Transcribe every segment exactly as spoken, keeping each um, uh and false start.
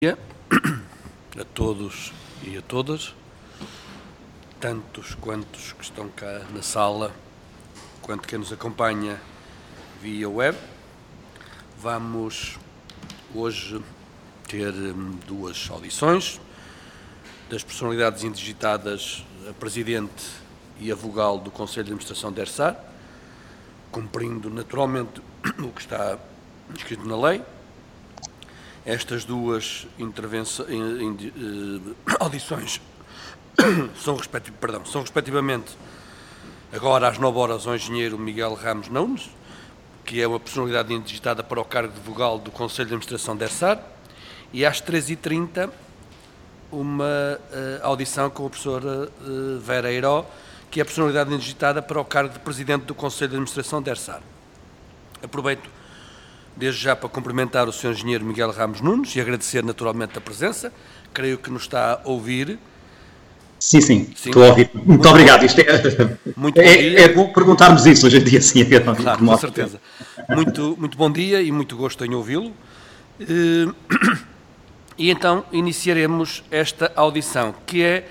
dia a todos e a todas, tantos quantos que estão cá na sala, quanto quem nos acompanha via web. Vamos hoje ter duas audições das personalidades indigitadas, a Presidente e a Vogal do Conselho de Administração da ERSAR, cumprindo naturalmente o que está escrito na lei. Estas duas intervenções, audições são, respectiv, perdão, são respectivamente agora às nove horas ao engenheiro Miguel Ramos Nunes, que é uma personalidade indigitada para o cargo de vogal do Conselho de Administração da ERSAR, e às treze e trinta uma uh, audição com a professora uh, Vera Eiró, que é a personalidade indigitada para o cargo de Presidente do Conselho de Administração da ERSAR. Aproveito desde já para cumprimentar o senhor engenheiro Miguel Ramos Nunes e agradecer naturalmente a presença. Creio que nos está a ouvir. Sim, sim, sim. Estou a ouvir. Muito, muito bom. Isto é, muito bom é, é bom perguntarmos isso hoje em dia, sim. É claro, com certeza. Muito, muito bom dia e muito gosto em ouvi-lo. E então iniciaremos esta audição, que é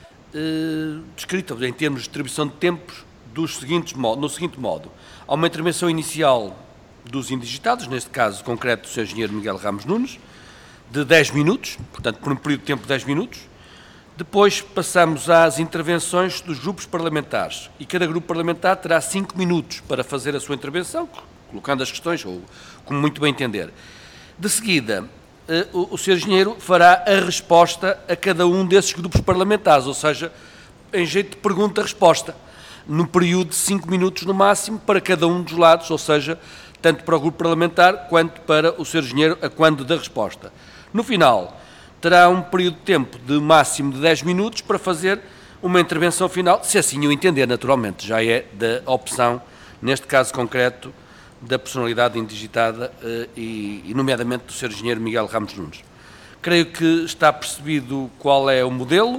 uh, descrita em termos de distribuição de tempos dos seguintes, no seguinte modo. Há uma intervenção inicial dos indigitados, neste caso concreto do senhor engenheiro Miguel Ramos Nunes, de dez minutos, portanto por um período de tempo de dez minutos. Depois passamos às intervenções dos grupos parlamentares e cada grupo parlamentar terá cinco minutos para fazer a sua intervenção, colocando as questões, ou como muito bem entender. De seguida, o, o senhor engenheiro fará a resposta a cada um desses grupos parlamentares, ou seja, em jeito de pergunta-resposta, num período de cinco minutos no máximo para cada um dos lados, ou seja, tanto para o grupo parlamentar quanto para o senhor engenheiro a quando da resposta. No final, terá um período de tempo de máximo de dez minutos para fazer uma intervenção final, se assim o entender, naturalmente, já é da opção, neste caso concreto, da personalidade indigitada e, e nomeadamente do senhor engenheiro Miguel Ramos Nunes. Creio que está percebido qual é o modelo,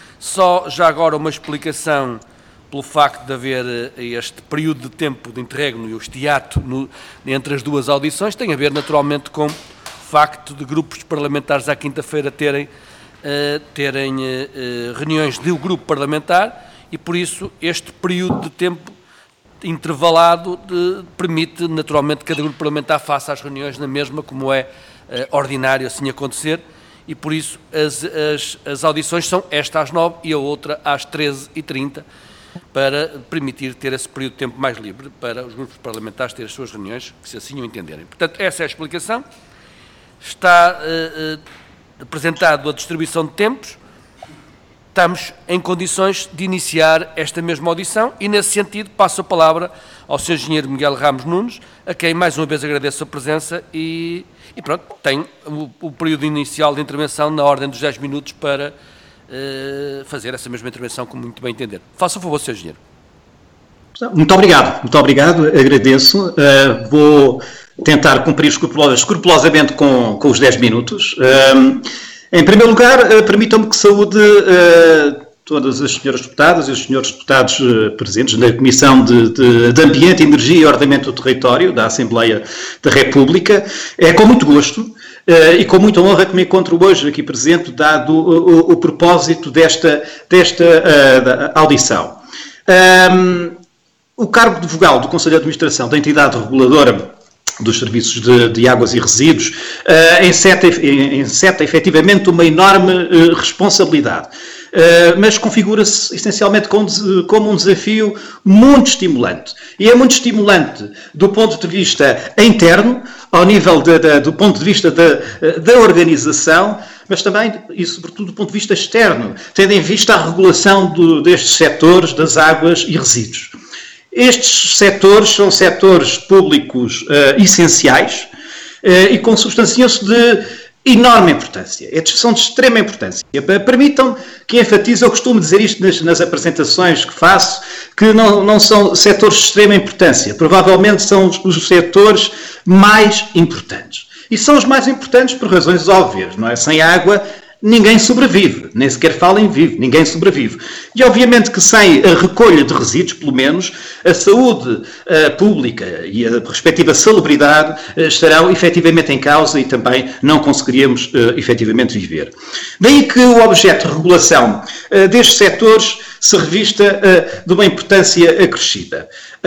só já agora uma explicação pelo facto de haver este período de tempo de interregno e o hiato no, entre as duas audições, tem a ver naturalmente com o facto de grupos parlamentares à quinta-feira terem, uh, terem uh, reuniões de um grupo parlamentar e por isso este período de tempo intervalado de, permite naturalmente que cada grupo parlamentar faça as reuniões na mesma, como é uh, ordinário assim acontecer, e por isso as, as, as audições são esta às nove e a outra às treze e trinta, para permitir ter esse período de tempo mais livre para os grupos parlamentares ter as suas reuniões, se assim o entenderem. Portanto, essa é a explicação. Está uh, uh, apresentado a distribuição de tempos. Estamos em condições de iniciar esta mesma audição e, nesse sentido, passo a palavra ao senhor engenheiro Miguel Ramos Nunes, a quem mais uma vez agradeço a presença e, e pronto, tem o, o período inicial de intervenção na ordem dos dez minutos para Uh, fazer essa mesma intervenção, como muito bem entender. Faça o favor, senhor engenheiro. Muito obrigado, muito obrigado, agradeço. Uh, vou tentar cumprir escrupulosamente com, com os dez minutos. Uh, em primeiro lugar, uh, permitam-me que saúde uh, todas as senhoras deputadas e os senhores deputados uh, presentes na Comissão de, de, de Ambiente, Energia e Ordenamento do Território da Assembleia da República. É com muito gosto Uh, e com muita honra que me encontro hoje aqui presente, dado o, o, o propósito desta, desta uh, da audição. Um, o cargo de vogal do Conselho de Administração da entidade reguladora dos serviços de, de águas e resíduos uh, enceta, enceta efetivamente uma enorme uh, responsabilidade. Uh, mas configura-se essencialmente como, como um desafio muito estimulante. E é muito estimulante do ponto de vista interno, ao nível de, de, do ponto de vista da, da organização, mas também e sobretudo do ponto de vista externo, tendo em vista a regulação do, destes setores das águas e resíduos. Estes setores são setores públicos uh, essenciais uh, e consubstanciam-se de enorme importância, são de extrema importância. Permitam que enfatize, eu costumo dizer isto nas, nas apresentações que faço, que não, não são setores de extrema importância, provavelmente são os, os setores mais importantes. E são os mais importantes por razões óbvias, não é? Sem água ninguém sobrevive, nem sequer fala em vive, ninguém sobrevive. E obviamente que sem a recolha de resíduos, pelo menos, a saúde uh, pública e a respectiva salubridade uh, estarão efetivamente em causa e também não conseguiríamos uh, efetivamente viver. Daí que o objeto de regulação uh, destes setores se revista uh, de uma importância acrescida,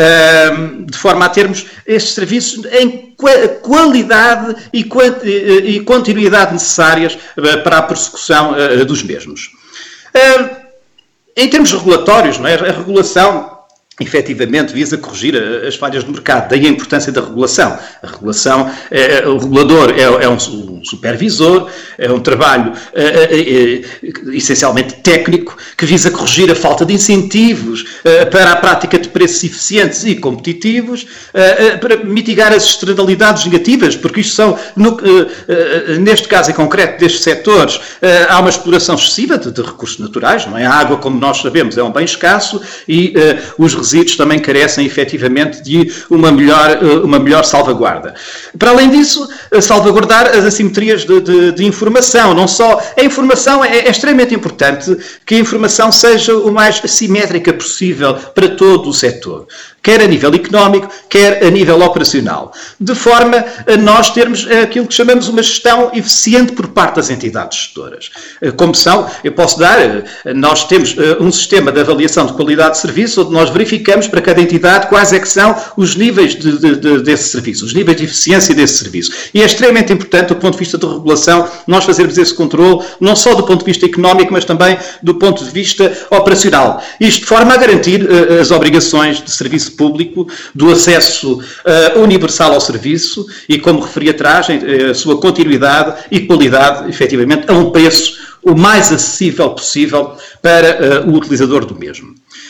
uh, de forma a termos estes serviços em qualidade e, e continuidade necessárias uh, para a persecução uh, dos mesmos. Uh, em termos regulatórios, não é? A regulação efetivamente visa corrigir as falhas do mercado, daí a importância da regulação. A regulação, é, o regulador é, é um supervisor, é um trabalho é, é, é, essencialmente técnico, que visa corrigir a falta de incentivos é, para a prática de preços eficientes e competitivos, é, é, para mitigar as externalidades negativas, porque isto são, no, é, é, neste caso em concreto destes setores, é, há uma exploração excessiva de, de recursos naturais, não é? A água, como nós sabemos, é um bem escasso e é, os resíduos também carecem efetivamente de uma melhor, uma melhor salvaguarda. Para além disso, salvaguardar as assimetrias de, de, de informação. Não só a informação é, é extremamente importante que a informação seja o mais assimétrica possível para todo o setor, quer a nível económico, quer a nível operacional, de forma a nós termos aquilo que chamamos uma gestão eficiente por parte das entidades gestoras. Como são, eu posso dar, nós temos um sistema de avaliação de qualidade de serviço, onde nós verificamos para cada entidade quais é que são os níveis de, de, de, desse serviço, os níveis de eficiência desse serviço. E é extremamente importante, do ponto de vista de regulação, nós fazermos esse controle, não só do ponto de vista económico, mas também do ponto de vista operacional. Isto de forma a garantir uh, as obrigações de serviço público, do acesso uh, universal ao serviço e, como referi atrás, a sua continuidade e qualidade, efetivamente, a um preço o mais acessível possível para uh, o utilizador do mesmo.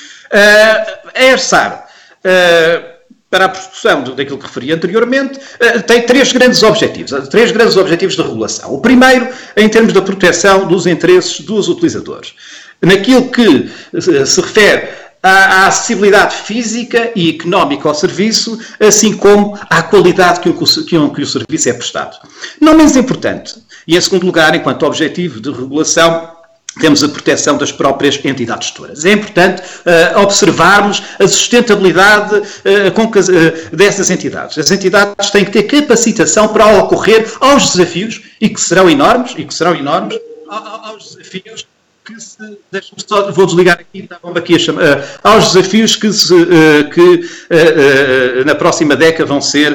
Uh, a ERSAR, uh, para a persecução daquilo que referi anteriormente, uh, tem três grandes objetivos, três grandes objetivos de regulação. O primeiro, em termos da proteção dos interesses dos utilizadores. Naquilo que uh, se refere à acessibilidade física e económica ao serviço, assim como à qualidade que o, que, o, que o serviço é prestado. Não menos importante, e em segundo lugar, enquanto objetivo de regulação, temos a proteção das próprias entidades gestoras. É importante uh, observarmos a sustentabilidade uh, com que, uh, dessas entidades. As entidades têm que ter capacitação para ocorrer aos desafios, e que serão enormes, e que serão enormes, aos desafios que se... Deixa-me só, vou desligar aqui, estavam aqui a chamar, uh, aos desafios que, se, uh, que uh, uh, na próxima década vão ser,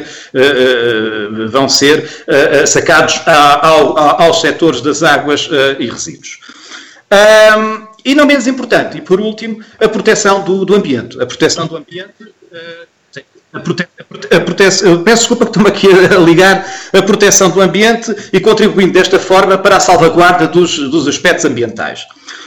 uh, uh, vão ser uh, sacados a, ao, a, aos setores das águas uh, e resíduos. Um, e não menos importante, e por último, a proteção do, do ambiente. A proteção do ambiente... Uh, sim, a prote, a prote, a prote, peço desculpa que estou-me aqui a ligar a proteção do ambiente e contribuindo desta forma para a salvaguarda dos, dos aspectos ambientais.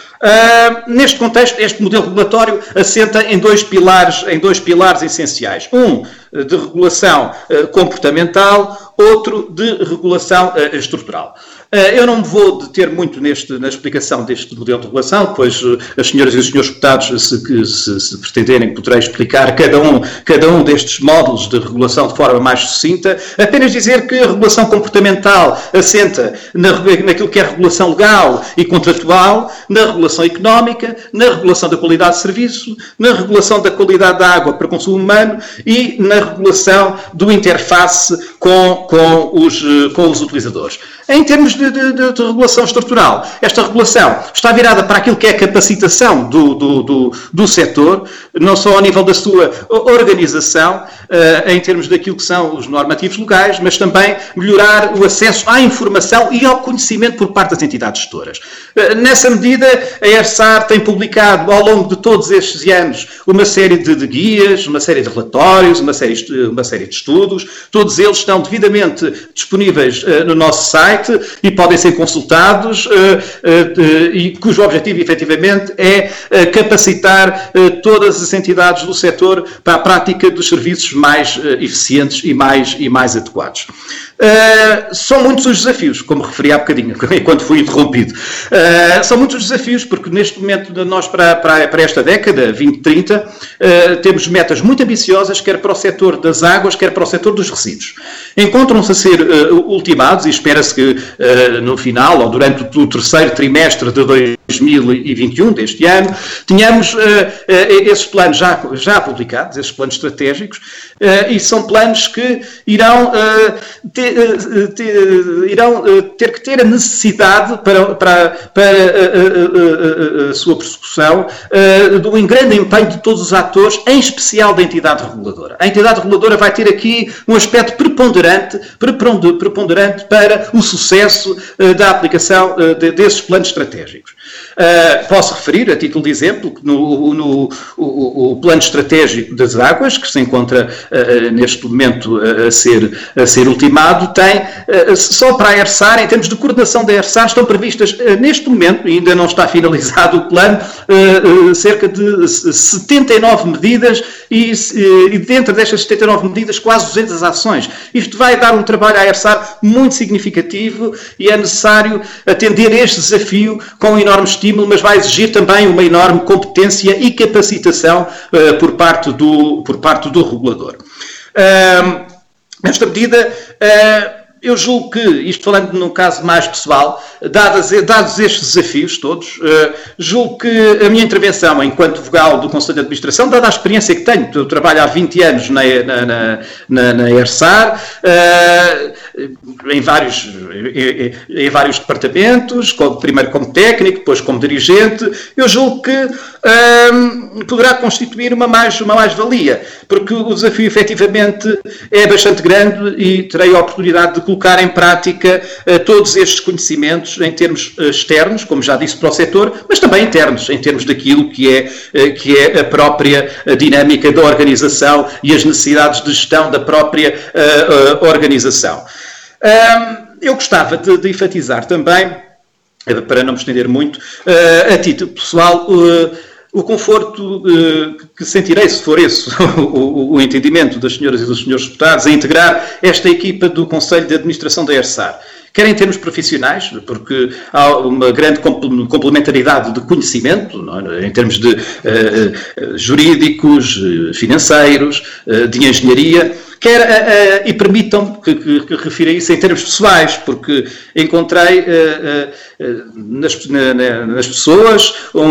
Uh, neste contexto, este modelo regulatório assenta em dois pilares, em dois pilares essenciais. Um de regulação uh, comportamental, outro de regulação uh, estrutural. Uh, eu não me vou deter muito neste, na explicação deste modelo de regulação, pois uh, as senhoras e os senhores deputados, se, se, se pretenderem, poderei explicar cada um, cada um destes módulos de regulação de forma mais sucinta. Apenas dizer que a regulação comportamental assenta na, naquilo que é a regulação legal e contratual, na regulação económica, na regulação da qualidade de serviço, na regulação da qualidade da água para consumo humano e na regulação do interface com, com, os, com os utilizadores. Em termos de, de, de, de regulação estrutural, esta regulação está virada para aquilo que é a capacitação do, do, do, do setor, não só ao nível da sua organização, uh, em termos daquilo que são os normativos legais, mas também melhorar o acesso à informação e ao conhecimento por parte das entidades gestoras. Uh, nessa medida, a ERSAR tem publicado ao longo de todos estes anos uma série de, de guias, uma série de relatórios, uma série, uma série de estudos. Todos eles estão devidamente disponíveis uh, no nosso site e podem ser consultados, uh, uh, uh, e cujo objetivo, efetivamente, é uh, capacitar uh, todas as entidades do setor para a prática dos serviços mais uh, eficientes e mais, e mais adequados. Uh, são muitos os desafios, como referi há bocadinho, enquanto fui interrompido. Uh, são muitos os desafios, porque neste momento de nós para, para, para esta década, vinte trinta, uh, temos metas muito ambiciosas, quer para o setor das águas, quer para o setor dos resíduos. Encontram-se a ser uh, ultimados, e espera-se que uh, no final, ou durante o terceiro trimestre de dois mil e vinte e um, deste ano, tenhamos uh, uh, esses planos já, já publicados, esses planos estratégicos, uh, e são planos que irão... Uh, ter, Ter, irão ter que ter a necessidade para, para, para a, a, a, a sua persecução do grande empenho de todos os atores, em especial da entidade reguladora. A entidade reguladora vai ter aqui um aspecto preponderante, preponderante para o sucesso da aplicação desses planos estratégicos. Uh, posso referir, a título de exemplo, que no, no o, o plano estratégico das águas, que se encontra uh, neste momento uh, a, ser, a ser ultimado, tem, uh, só para a ERSAR, em termos de coordenação da ERSAR, estão previstas, uh, neste momento, e ainda não está finalizado o plano, uh, uh, cerca de setenta e nove medidas, e, uh, e dentro destas setenta e nove medidas, quase duzentas ações. Isto vai dar um trabalho à ERSAR muito significativo, e é necessário atender este desafio com um enorme estímulo, mas vai exigir também uma enorme competência e capacitação uh, por, parte do, por parte do regulador. Uh, nesta medida, uh, eu julgo que, isto falando num caso mais pessoal, dados, dados estes desafios todos, uh, julgo que a minha intervenção enquanto vogal do Conselho de Administração, dada a experiência que tenho, eu trabalho há vinte anos na, na, na, na ERSAR, uh, em, vários, em, em vários departamentos, como, primeiro como técnico, depois como dirigente, eu julgo que uh, poderá constituir uma mais, uma mais-valia, porque o desafio efetivamente é bastante grande e terei a oportunidade de colocar em prática uh, todos estes conhecimentos em termos uh, externos, como já disse, para o setor, mas também internos, em termos daquilo que é, uh, que é a própria uh, dinâmica da organização e as necessidades de gestão da própria uh, uh, organização. Uh, eu gostava de, de enfatizar também, uh, para não me estender muito, uh, a título pessoal, uh, o conforto uh, que sentirei, se for esse o, o, o entendimento das senhoras e dos senhores deputados, a integrar esta equipa do Conselho de Administração da ERSAR. Quer em termos profissionais, porque há uma grande complementaridade de conhecimento, não é? Em termos de uh, jurídicos, financeiros, uh, de engenharia, quer, uh, uh, e permitam-me que, que, que refira isso em termos pessoais, porque encontrei uh, uh, nas, na, nas pessoas um,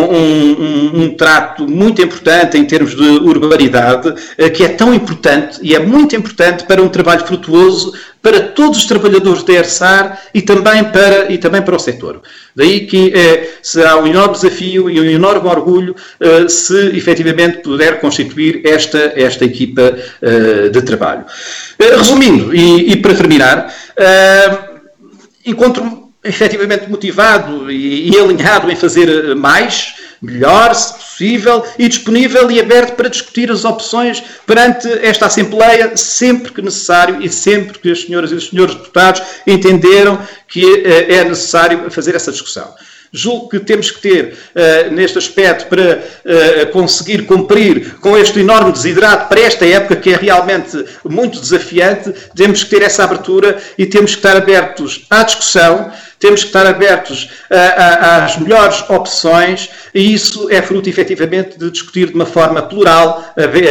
um, um trato muito importante em termos de urbanidade, uh, que é tão importante e é muito importante para um trabalho frutuoso para todos os trabalhadores da ERSAR e também para, e também para o setor. Daí que eh, será um enorme desafio e um enorme orgulho eh, se efetivamente puder constituir esta, esta equipa eh, de trabalho. Eh, resumindo, e, e para terminar, eh, encontro-me efetivamente motivado e, e alinhado em fazer mais, melhor, se possível, e disponível e aberto para discutir as opções perante esta Assembleia, sempre que necessário e sempre que as senhoras e os senhores deputados entenderam que uh, é necessário fazer essa discussão. Julgo que temos que ter, uh, neste aspecto, para uh, conseguir cumprir com este enorme desidrato para esta época, que é realmente muito desafiante, temos que ter essa abertura e temos que estar abertos à discussão, temos que estar abertos a, a, às melhores opções, e isso é fruto, efetivamente, de discutir de uma forma plural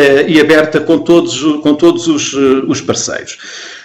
e aberta com todos, com todos os, os parceiros.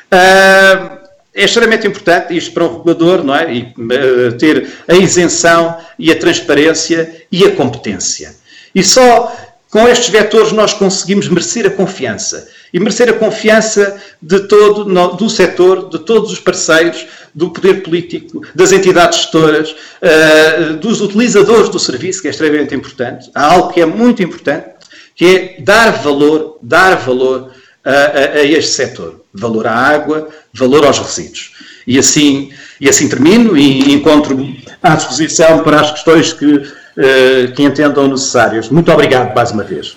Uh, É extremamente importante isto para um regulador, não é? E, uh, ter a isenção e a transparência e a competência. E só com estes vetores nós conseguimos merecer a confiança. E merecer a confiança de todo, no, do setor, de todos os parceiros, do poder político, das entidades gestoras, uh, dos utilizadores do serviço, que é extremamente importante. Há algo que é muito importante, que é dar valor, dar valor a, a, a este setor. Valor à água, valor aos resíduos. E assim, e assim termino e encontro-me à disposição para as questões que, uh, que entendam necessárias. Muito obrigado mais uma vez.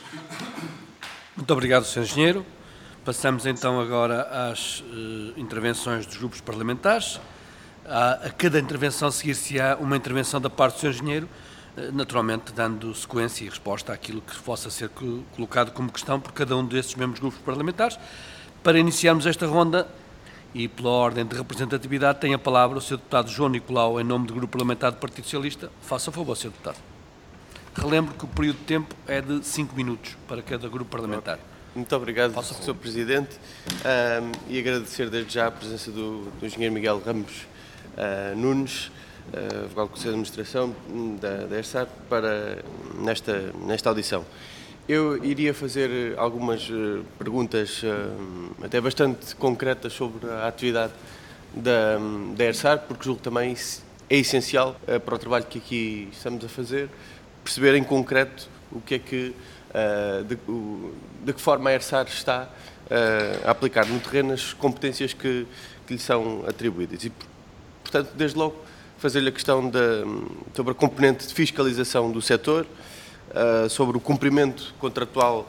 Muito obrigado, senhor Engenheiro. Passamos então agora às uh, intervenções dos grupos parlamentares. A, a cada intervenção seguir-se-á uma intervenção da parte do senhor Engenheiro, uh, naturalmente dando sequência e resposta àquilo que possa ser colocado como questão por cada um desses membros dos grupos parlamentares. Para iniciarmos esta ronda, E pela ordem de representatividade tem a palavra o senhor Deputado João Nicolau, em nome do Grupo Parlamentar do Partido Socialista. Faça favor, senhor Deputado. Relembro que o período de tempo é de cinco minutos para cada grupo parlamentar. Muito obrigado, senhor Presidente, um, e agradecer desde já a presença do, do engenheiro Miguel Ramos uh, Nunes, uh, vogal do Conselho de Administração da, da ERSAR, para, nesta, nesta audição. Eu iria fazer algumas uh, perguntas uh, até bastante concretas sobre a atividade da, da ERSAR, porque julgo também é essencial uh, para o trabalho que aqui estamos a fazer, perceber em concreto o que é que Uh, de, o, de que forma a ERSAR está uh, a aplicar no terreno as competências que, que lhe são atribuídas. E, portanto, desde logo, fazer-lhe a questão de, sobre a componente de fiscalização do setor, uh, sobre o cumprimento contratual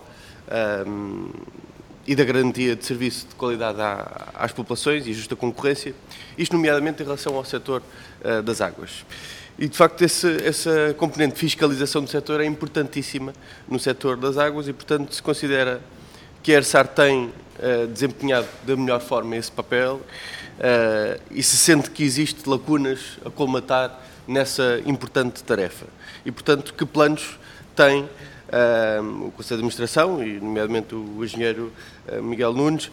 um, e da garantia de serviço de qualidade à, às populações e justa concorrência, isto nomeadamente em relação ao setor uh, das águas. E, de facto, esse, essa componente de fiscalização do setor é importantíssima no setor das águas e, portanto, se considera que a ERSAR tem uh, desempenhado da melhor forma esse papel uh, e se sente que existe lacunas a colmatar nessa importante tarefa. E, portanto, que planos tem uh, o Conselho de Administração, e nomeadamente o engenheiro uh, Miguel Nunes,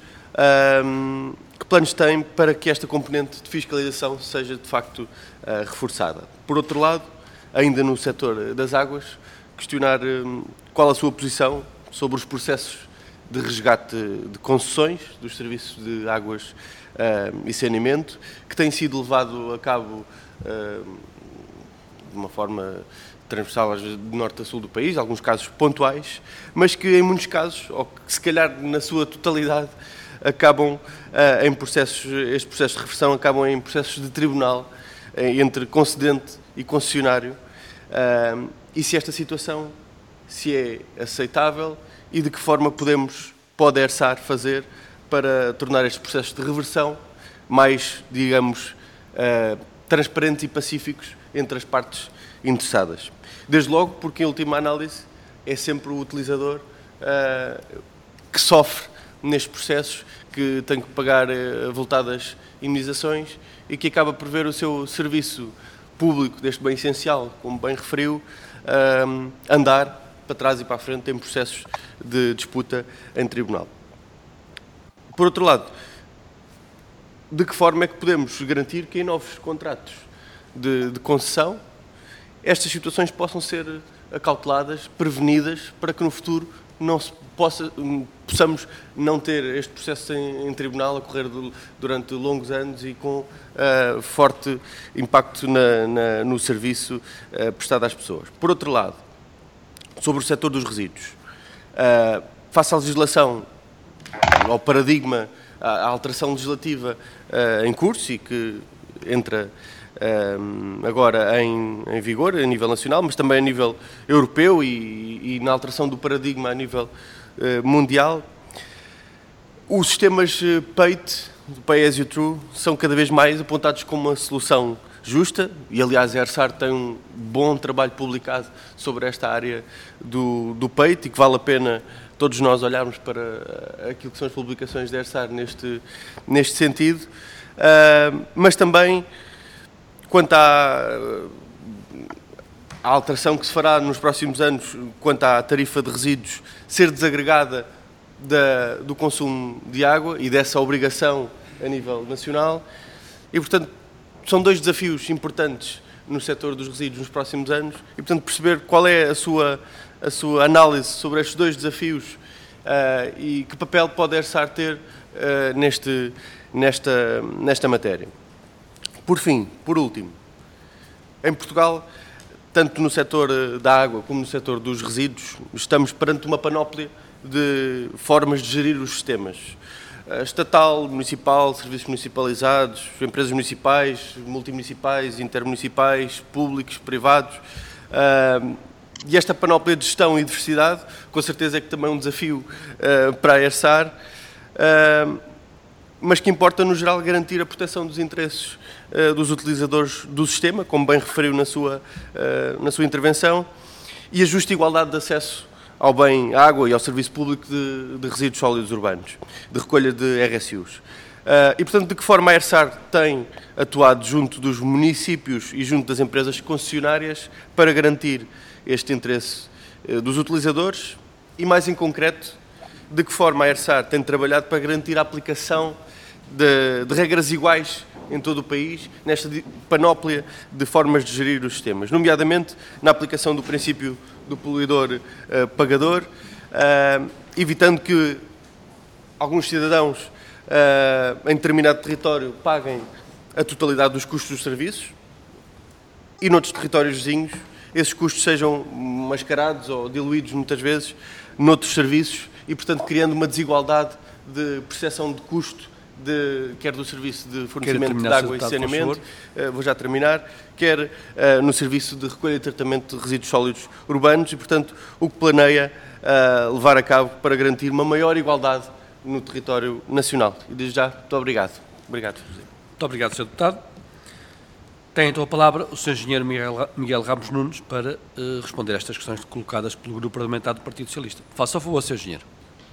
uh, que planos tem para que esta componente de fiscalização seja, de facto, uh, reforçada? Por outro lado, ainda no setor das águas, questionar um, qual a sua posição sobre os processos de resgate de concessões dos serviços de águas uh, e saneamento, que têm sido levado a cabo uh, de uma forma transversal, às vezes, de norte a sul do país, alguns casos pontuais, mas que em muitos casos, ou que se calhar na sua totalidade, acabam uh, em processos, estes processos de reversão acabam em processos de tribunal uh, entre concedente e concessionário, uh, e se esta situação se é aceitável e de que forma podemos, pode a ERSAR fazer para tornar estes processos de reversão mais, digamos, uh, transparentes e pacíficos entre as partes interessadas. Desde logo porque, em última análise, é sempre o utilizador uh, que sofre nestes processos, que tem que pagar uh, avultadas indemnizações e que acaba por ver o seu serviço público deste bem essencial, como bem referiu, uh, andar para trás e para a frente em processos de disputa em tribunal. Por outro lado, de que forma é que podemos garantir que em novos contratos de, de concessão estas situações possam ser acauteladas, prevenidas, para que no futuro não se possa, possamos não ter este processo em, em tribunal a correr do, durante longos anos e com uh, forte impacto na, na, no serviço uh, prestado às pessoas. Por outro lado, sobre o setor dos resíduos, uh, face à legislação, ao paradigma, à, à alteração legislativa uh, em curso e que entra uh, agora em, em vigor a nível nacional, mas também a nível europeu e, e na alteração do paradigma a nível uh, mundial, os sistemas PAIT, do Pay As You Through, são cada vez mais apontados como uma solução justa, e aliás a ERSAR tem um bom trabalho publicado sobre esta área do, do PAIT e que vale a pena todos nós olharmos para aquilo que são as publicações da ERSAR neste, neste sentido, uh, mas também quanto à, à alteração que se fará nos próximos anos quanto à tarifa de resíduos ser desagregada da, do consumo de água e dessa obrigação a nível nacional, e portanto são dois desafios importantes no setor dos resíduos nos próximos anos e, portanto, perceber qual é a sua, a sua análise sobre estes dois desafios uh, e que papel pode a ERSAR ter uh, neste, nesta, nesta matéria. Por fim, por último, em Portugal, tanto no setor da água como no setor dos resíduos, estamos perante uma panóplia de formas de gerir os sistemas. Estatal, municipal, serviços municipalizados, empresas municipais, multimunicipais, intermunicipais, públicos, privados. Uh, e esta panóplia de gestão e diversidade, com certeza é que também é um desafio uh, para a ERSAR, uh, mas que importa, no geral, garantir a proteção dos interesses uh, dos utilizadores do sistema, como bem referiu na sua, uh, na sua intervenção, e a justa igualdade de acesso ao bem água e ao serviço público de, de resíduos sólidos urbanos, de recolha de R S Us. Uh, e, portanto, de que forma a ERSAR tem atuado junto dos municípios e junto das empresas concessionárias para garantir este interesse uh, dos utilizadores e, mais em concreto, de que forma a ERSAR tem trabalhado para garantir a aplicação de, de regras iguais em todo o país, nesta panóplia de formas de gerir os sistemas, nomeadamente na aplicação do princípio do poluidor-pagador, uh, uh, evitando que alguns cidadãos uh, em determinado território paguem a totalidade dos custos dos serviços e noutros territórios vizinhos esses custos sejam mascarados ou diluídos muitas vezes noutros serviços e, portanto, criando uma desigualdade de percepção de custo, de, quer do serviço de fornecimento de água e saneamento, uh, vou já terminar, quer uh, no serviço de recolha e tratamento de resíduos sólidos urbanos e, portanto, o que planeia uh, levar a cabo para garantir uma maior igualdade no território nacional. E desde já, muito obrigado. Obrigado, Presidente. Muito obrigado, senhor Deputado. Tem então a palavra o senhor Engenheiro Miguel, Miguel Ramos Nunes para uh, responder a estas questões colocadas pelo Grupo Parlamentar do Partido Socialista. Faça a favor, senhor Engenheiro.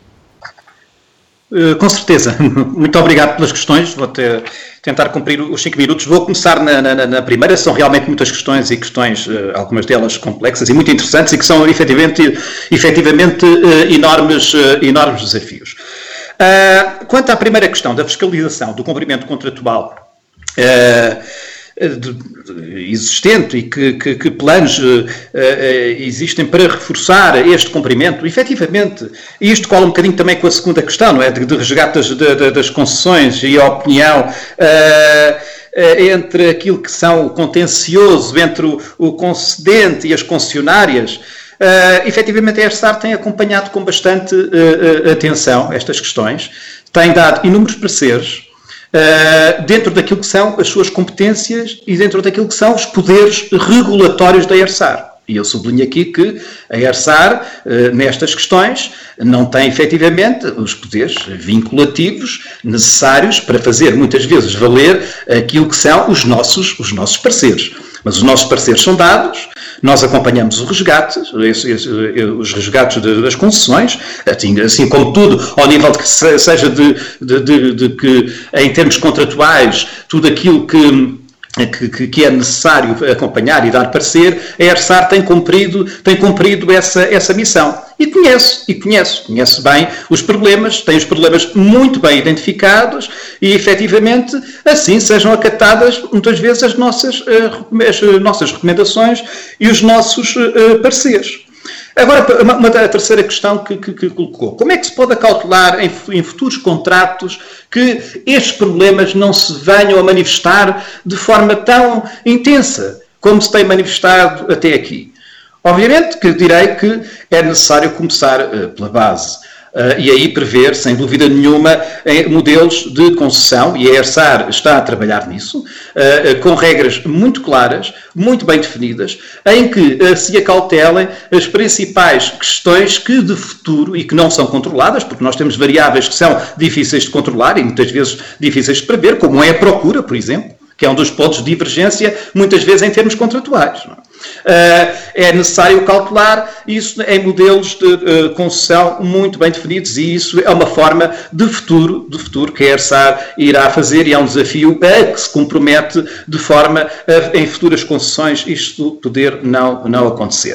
Uh, com certeza. Muito obrigado pelas questões. Vou ter, tentar cumprir os cinco minutos. Vou começar na, na, na primeira. São realmente muitas questões e questões, uh, algumas delas complexas e muito interessantes e que são efetivamente, efetivamente uh, enormes, uh, enormes desafios. Uh, quanto à primeira questão da fiscalização do cumprimento contratual uh, de, de, existente e que, que, que planos uh, uh, existem para reforçar este cumprimento, efetivamente, e isto cola um bocadinho também com a segunda questão, não é? De, de resgate das, de, das concessões e a opinião uh, entre aquilo que são o contencioso entre o, o concedente e as concessionárias. Uh, efetivamente, a ERSAR tem acompanhado com bastante uh, uh, atenção estas questões, tem dado inúmeros pareceres uh, dentro daquilo que são as suas competências e dentro daquilo que são os poderes regulatórios da ERSAR. E eu sublinho aqui que a ERSAR, uh, nestas questões, não tem efetivamente os poderes vinculativos necessários para fazer muitas vezes valer aquilo que são os nossos, os nossos pareceres. Mas os nossos pareceres são dados, nós acompanhamos os resgates, os resgates das concessões, assim, assim como tudo, ao nível de que seja de, de, de, de que, em termos contratuais, tudo aquilo que, que, que é necessário acompanhar e dar parecer, a ERSAR tem cumprido, tem cumprido essa, essa missão. E conhece, e conhece, conhece bem os problemas, tem os problemas muito bem identificados e, efetivamente, assim sejam acatadas, muitas vezes, as nossas, as nossas recomendações e os nossos pareceres. Agora, uma, uma a terceira questão que, que, que colocou. Como é que se pode acautelar em, em futuros contratos que estes problemas não se venham a manifestar de forma tão intensa como se tem manifestado até aqui? Obviamente que direi que é necessário começar uh, pela base uh, e aí prever, sem dúvida nenhuma, em modelos de concessão, e a ERSAR está a trabalhar nisso, uh, uh, com regras muito claras, muito bem definidas, em que uh, se acautelem as principais questões que de futuro, e que não são controladas, porque nós temos variáveis que são difíceis de controlar e muitas vezes difíceis de prever, como é a procura, por exemplo, que é um dos pontos de divergência, muitas vezes em termos contratuais. Não é? Uh, é necessário calcular isso em modelos de uh, concessão muito bem definidos e isso é uma forma de futuro, de futuro que a ERSAR irá fazer e é um desafio a que se compromete de forma a, em futuras concessões, isto poder não, não acontecer.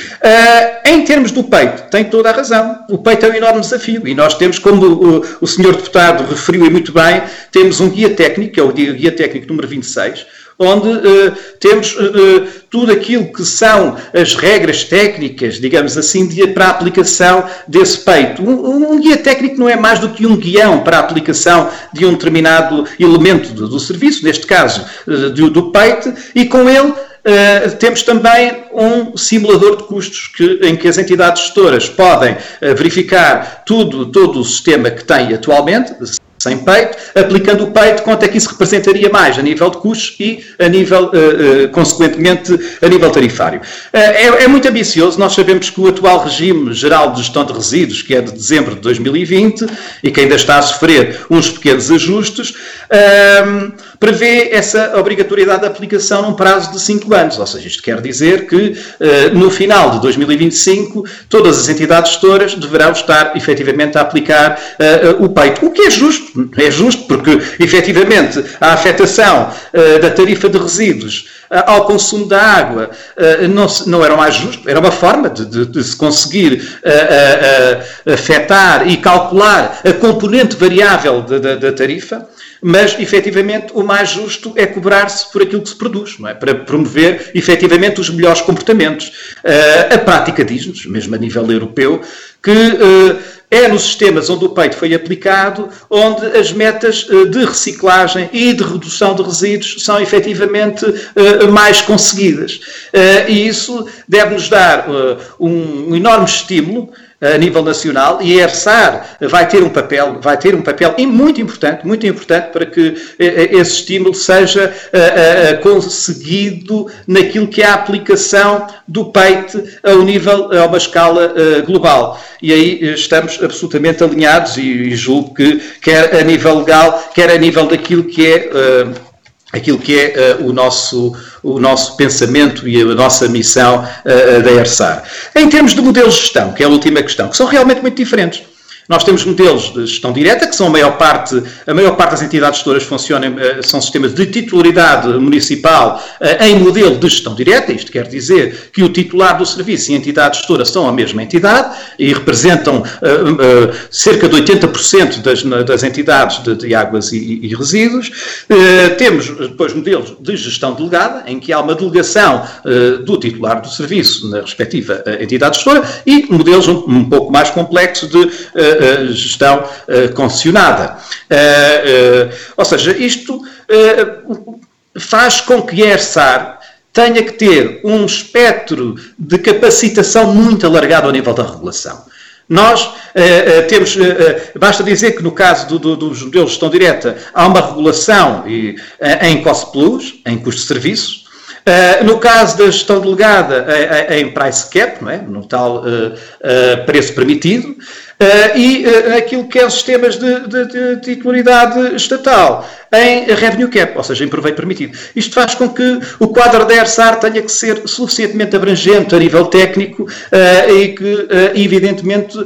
Uh, em termos do peito, tem toda a razão. O peito é um enorme desafio e nós temos, como o, o senhor deputado referiu e muito bem, temos um guia técnico, que é o guia técnico número vinte e seis, onde uh, temos uh, tudo aquilo que são as regras técnicas, digamos assim, de, para a aplicação desse peito. Um, um guia técnico não é mais do que um guião para a aplicação de um determinado elemento do, do serviço, neste caso uh, do, do peito, e com ele Uh, temos também um simulador de custos que, em que as entidades gestoras podem uh, verificar tudo, todo o sistema que têm atualmente, sem peito, aplicando o peito, quanto é que isso representaria mais a nível de custos e, a nível, uh, uh, consequentemente, a nível tarifário. Uh, é, é muito ambicioso, nós sabemos que o atual regime geral de gestão de resíduos, que é de dezembro de dois mil e vinte, e que ainda está a sofrer uns pequenos ajustes, uh, prevê essa obrigatoriedade de aplicação num prazo de cinco anos. Ou seja, isto quer dizer que no final de dois mil e vinte e cinco todas as entidades gestoras deverão estar efetivamente a aplicar o peito. O que é justo, é justo porque efetivamente a afetação da tarifa de resíduos ao consumo da água não, não era o mais justo, era uma forma de, de, de se conseguir uh, uh, uh, afetar e calcular a componente variável da, da, da tarifa, mas efetivamente o mais justo é cobrar-se por aquilo que se produz, não é? Para promover efetivamente os melhores comportamentos. Uh, a prática diz-nos, mesmo a nível europeu, que uh, é nos sistemas onde o peito foi aplicado, onde as metas de reciclagem e de redução de resíduos são efetivamente mais conseguidas. E isso deve-nos dar um enorme estímulo a nível nacional, e a ERSAR vai ter um papel, vai ter um papel muito importante, muito importante para que esse estímulo seja conseguido naquilo que é a aplicação do peito ao nível, a uma escala global. E aí estamos absolutamente alinhados e julgo que quer a nível legal, quer a nível daquilo que é aquilo que é uh, o, nosso, o nosso pensamento e a nossa missão uh, da ERSAR. Em termos de modelos de gestão, que é a última questão, que são realmente muito diferentes. Nós temos modelos de gestão direta, que são a maior parte, a maior parte das entidades gestoras funcionam, são sistemas de titularidade municipal em modelo de gestão direta. Isto quer dizer que o titular do serviço e a entidade gestora são a mesma entidade e representam uh, uh, cerca de oitenta por cento das, das entidades de, de águas e, e resíduos. Uh, temos depois modelos de gestão delegada, em que há uma delegação uh, do titular do serviço na respectiva uh, entidade gestora, e modelos um, um pouco mais complexos de uh, gestão uh, concessionada. Uh, uh, ou seja, isto uh, faz com que a ERSAR tenha que ter um espectro de capacitação muito alargado ao nível da regulação. Nós uh, uh, temos, uh, uh, basta dizer que no caso do, do, dos modelos de gestão direta há uma regulação e, uh, em cost plus, em custo de serviço. Uh, no caso da gestão delegada, uh, uh, em price cap, não é? No tal uh, uh, preço permitido. Uh, e uh, aquilo que é os sistemas de, de, de titularidade estatal, em revenue cap, ou seja, em proveito permitido. Isto faz com que o quadro da ERSAR tenha que ser suficientemente abrangente a nível técnico uh, e que, uh, evidentemente, uh,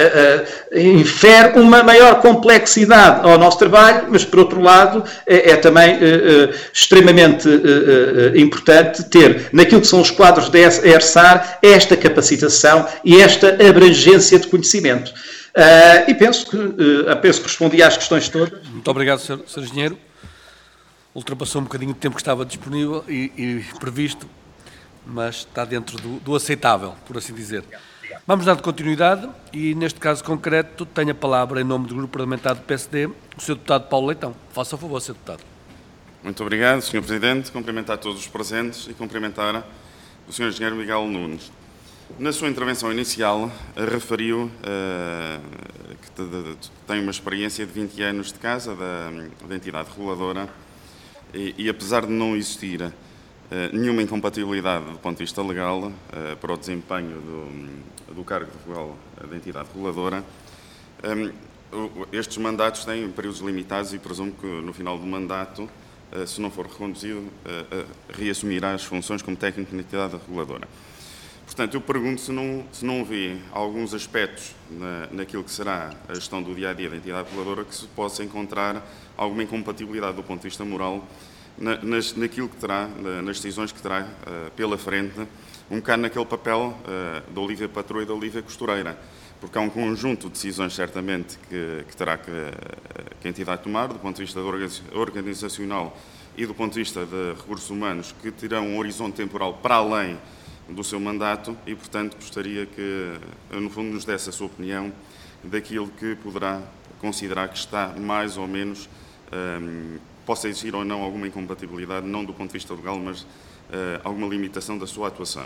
uh, infere uma maior complexidade ao nosso trabalho, mas, por outro lado, é, é também uh, uh, extremamente uh, uh, importante ter, naquilo que são os quadros da ERSAR, esta capacitação e esta abrangência de conhecimento. Uh, e penso que, uh, penso que respondi às questões todas. Muito obrigado, senhor Engenheiro. Ultrapassou um bocadinho o tempo que estava disponível e, e previsto, mas está dentro do, do aceitável, por assim dizer. Vamos dar continuidade e, neste caso concreto, tenho a palavra em nome do Grupo Parlamentar do P S D, o senhor Deputado Paulo Leitão. Faça a favor, senhor Deputado. Muito obrigado, senhor Presidente. Cumprimentar todos os presentes e cumprimentar o senhor Engenheiro Miguel Nunes. Na sua intervenção inicial, referiu uh, que tem uma experiência de vinte anos de casa da, da entidade reguladora e, e, apesar de não existir uh, nenhuma incompatibilidade do ponto de vista legal uh, para o desempenho do, do cargo de, da entidade reguladora, um, estes mandatos têm períodos limitados e presumo que no final do mandato, uh, se não for reconduzido, uh, uh, reassumirá as funções como técnico na entidade reguladora. Portanto, eu pergunto se não, se não vê alguns aspectos na, naquilo que será a gestão do dia-a-dia da entidade reguladora que se possa encontrar alguma incompatibilidade do ponto de vista moral na, nas, naquilo que terá, na, nas decisões que terá uh, pela frente, um bocado naquele papel uh, da Olívia Patroa e da Olívia Costureira, porque há um conjunto de decisões, certamente, que, que terá que, que a entidade tomar, do ponto de vista organizacional e do ponto de vista de recursos humanos, que terão um horizonte temporal para além do seu mandato e, portanto, gostaria que, no fundo, nos desse a sua opinião daquilo que poderá considerar que está mais ou menos, um, possa existir ou não alguma incompatibilidade, não do ponto de vista legal, mas uh, alguma limitação da sua atuação.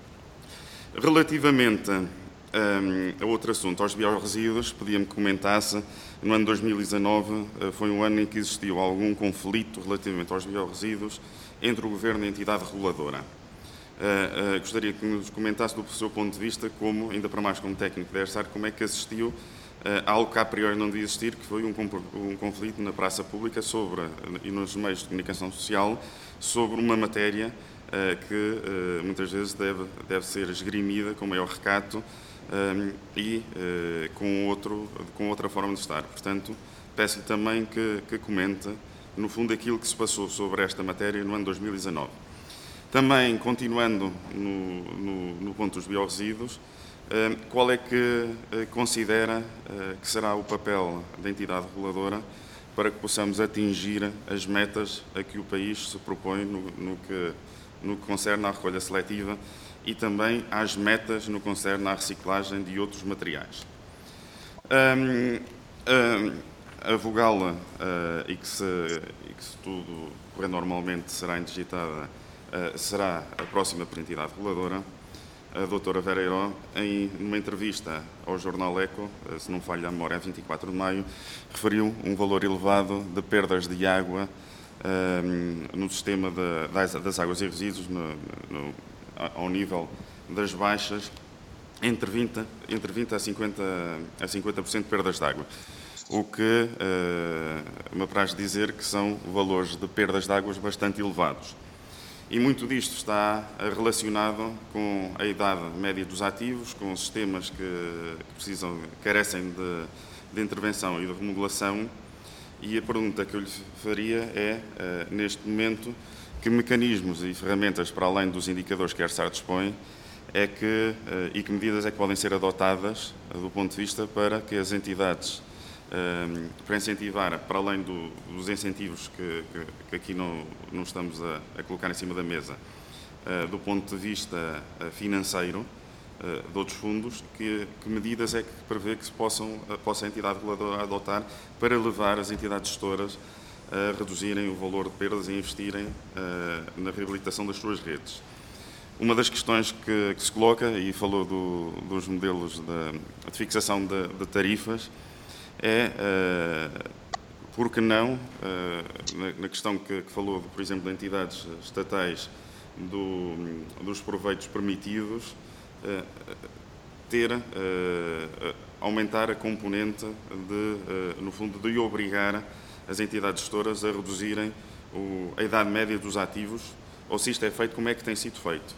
Relativamente um, a outro assunto, aos biorresíduos, pedia-me que comentasse, no ano de dois mil e dezanove uh, foi um ano em que existiu algum conflito relativamente aos biorresíduos entre o Governo e a entidade reguladora. Uh, uh, gostaria que nos comentasse do seu ponto de vista, como, ainda para mais como técnico da ERSAR, como é que assistiu algo que a priori não devia existir, que foi um, um conflito na praça pública sobre, e nos meios de comunicação social sobre uma matéria que muitas vezes deve, deve ser esgrimida com maior recato e com, outro, com outra forma de estar. Portanto, peço-lhe também que, que comente, no fundo, aquilo que se passou sobre esta matéria no ano dois mil e dezanove. Também, continuando no, no, no ponto dos biorresíduos, qual é que considera que será o papel da entidade reguladora para que possamos atingir as metas a que o país se propõe no, no, que, no que concerne à recolha seletiva e também às metas no que concerne à reciclagem de outros materiais. Um, um, a Vogala, uh, e, que se, e que se tudo correr normalmente será indigitada, uh, será a próxima por entidade reguladora. A doutora Vera Herói, em uma entrevista ao jornal Eco, se não falha a memória, a vinte e quatro de maio, referiu um valor elevado de perdas de água um, no sistema de, das, das águas e resíduos, no, no, ao nível das baixas, entre vinte, entre vinte a cinquenta por cento de perdas de água. O que uh, me apraz dizer que são valores de perdas de águas bastante elevados. E muito disto está relacionado com a idade média dos ativos, com sistemas que precisam, carecem de, de intervenção e de remodelação. E a pergunta que eu lhe faria é, uh, neste momento, que mecanismos e ferramentas, para além dos indicadores que a ERSAR dispõe, é que, uh, e que medidas é que podem ser adotadas, uh, do ponto de vista, para que as entidades, uh, para incentivar, para além do, dos incentivos que, que, que aqui não, não estamos a, a colocar em cima da mesa, uh, do ponto de vista uh, financeiro, uh, de outros fundos, que, que medidas é que prevê que se possam, uh, possa a entidade reguladora adotar para levar as entidades gestoras a reduzirem o valor de perdas e investirem uh, na reabilitação das suas redes. Uma das questões que, que se coloca, e falou do, dos modelos de, de fixação de, de tarifas, é, uh, por que não, uh, na, na questão que, que falou, por exemplo, de entidades estatais, do, dos proveitos permitidos, uh, ter, uh, aumentar a componente de, uh, no fundo, de obrigar as entidades gestoras a reduzirem o, a idade média dos ativos, ou se isto é feito, como é que tem sido feito.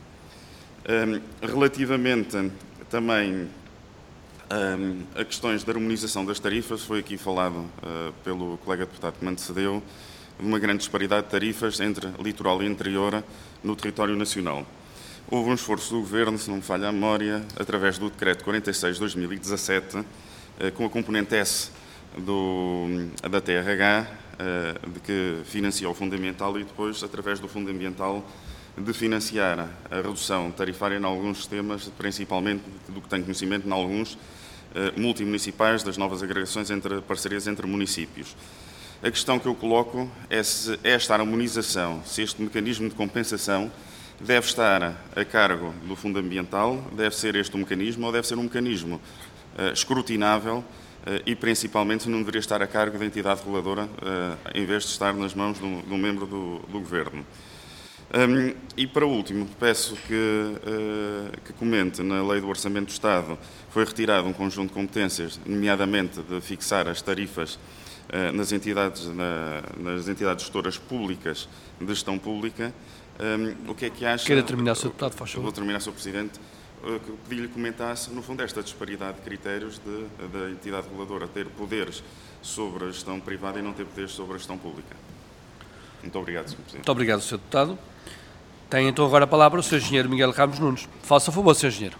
Um, relativamente também um, a questões da harmonização das tarifas, foi aqui falado uh, pelo colega deputado que me antecedeu, de uma grande disparidade de tarifas entre litoral e interior no território nacional. Houve um esforço do Governo, se não me falha a memória, através do Decreto quarenta e seis de dois mil e dezassete, uh, com a componente S do, da T R H, uh, de que financia o Fundo Ambiental, e depois, através do Fundo Ambiental, de financiar a redução tarifária em alguns sistemas, principalmente, do que tenho conhecimento, em alguns uh, multimunicipais, das novas agregações entre parcerias entre municípios. A questão que eu coloco é se esta harmonização, se este mecanismo de compensação deve estar a cargo do Fundo Ambiental, deve ser este o mecanismo, ou deve ser um mecanismo uh, escrutinável uh, e, principalmente, não deveria estar a cargo da entidade reguladora, uh, em vez de estar nas mãos de um, de um membro do, do Governo. Um, e, para último, peço que, uh, que comente, na Lei do Orçamento do Estado foi retirado um conjunto de competências, nomeadamente de fixar as tarifas uh, nas, entidades, na, nas entidades gestoras públicas de gestão pública. Um, o que é que acha... Queira terminar, senhor Deputado, faz favor. Vou terminar, senhor Presidente. Uh, que pedi-lhe que comentasse, no fundo, esta disparidade de critérios de, da entidade reguladora ter poderes sobre a gestão privada e não ter poderes sobre a gestão pública. Muito obrigado, senhor Presidente. Muito obrigado, senhor Deputado. Tem então agora a palavra o senhor Engenheiro Miguel Ramos Nunes. Faça a favor, senhor Engenheiro.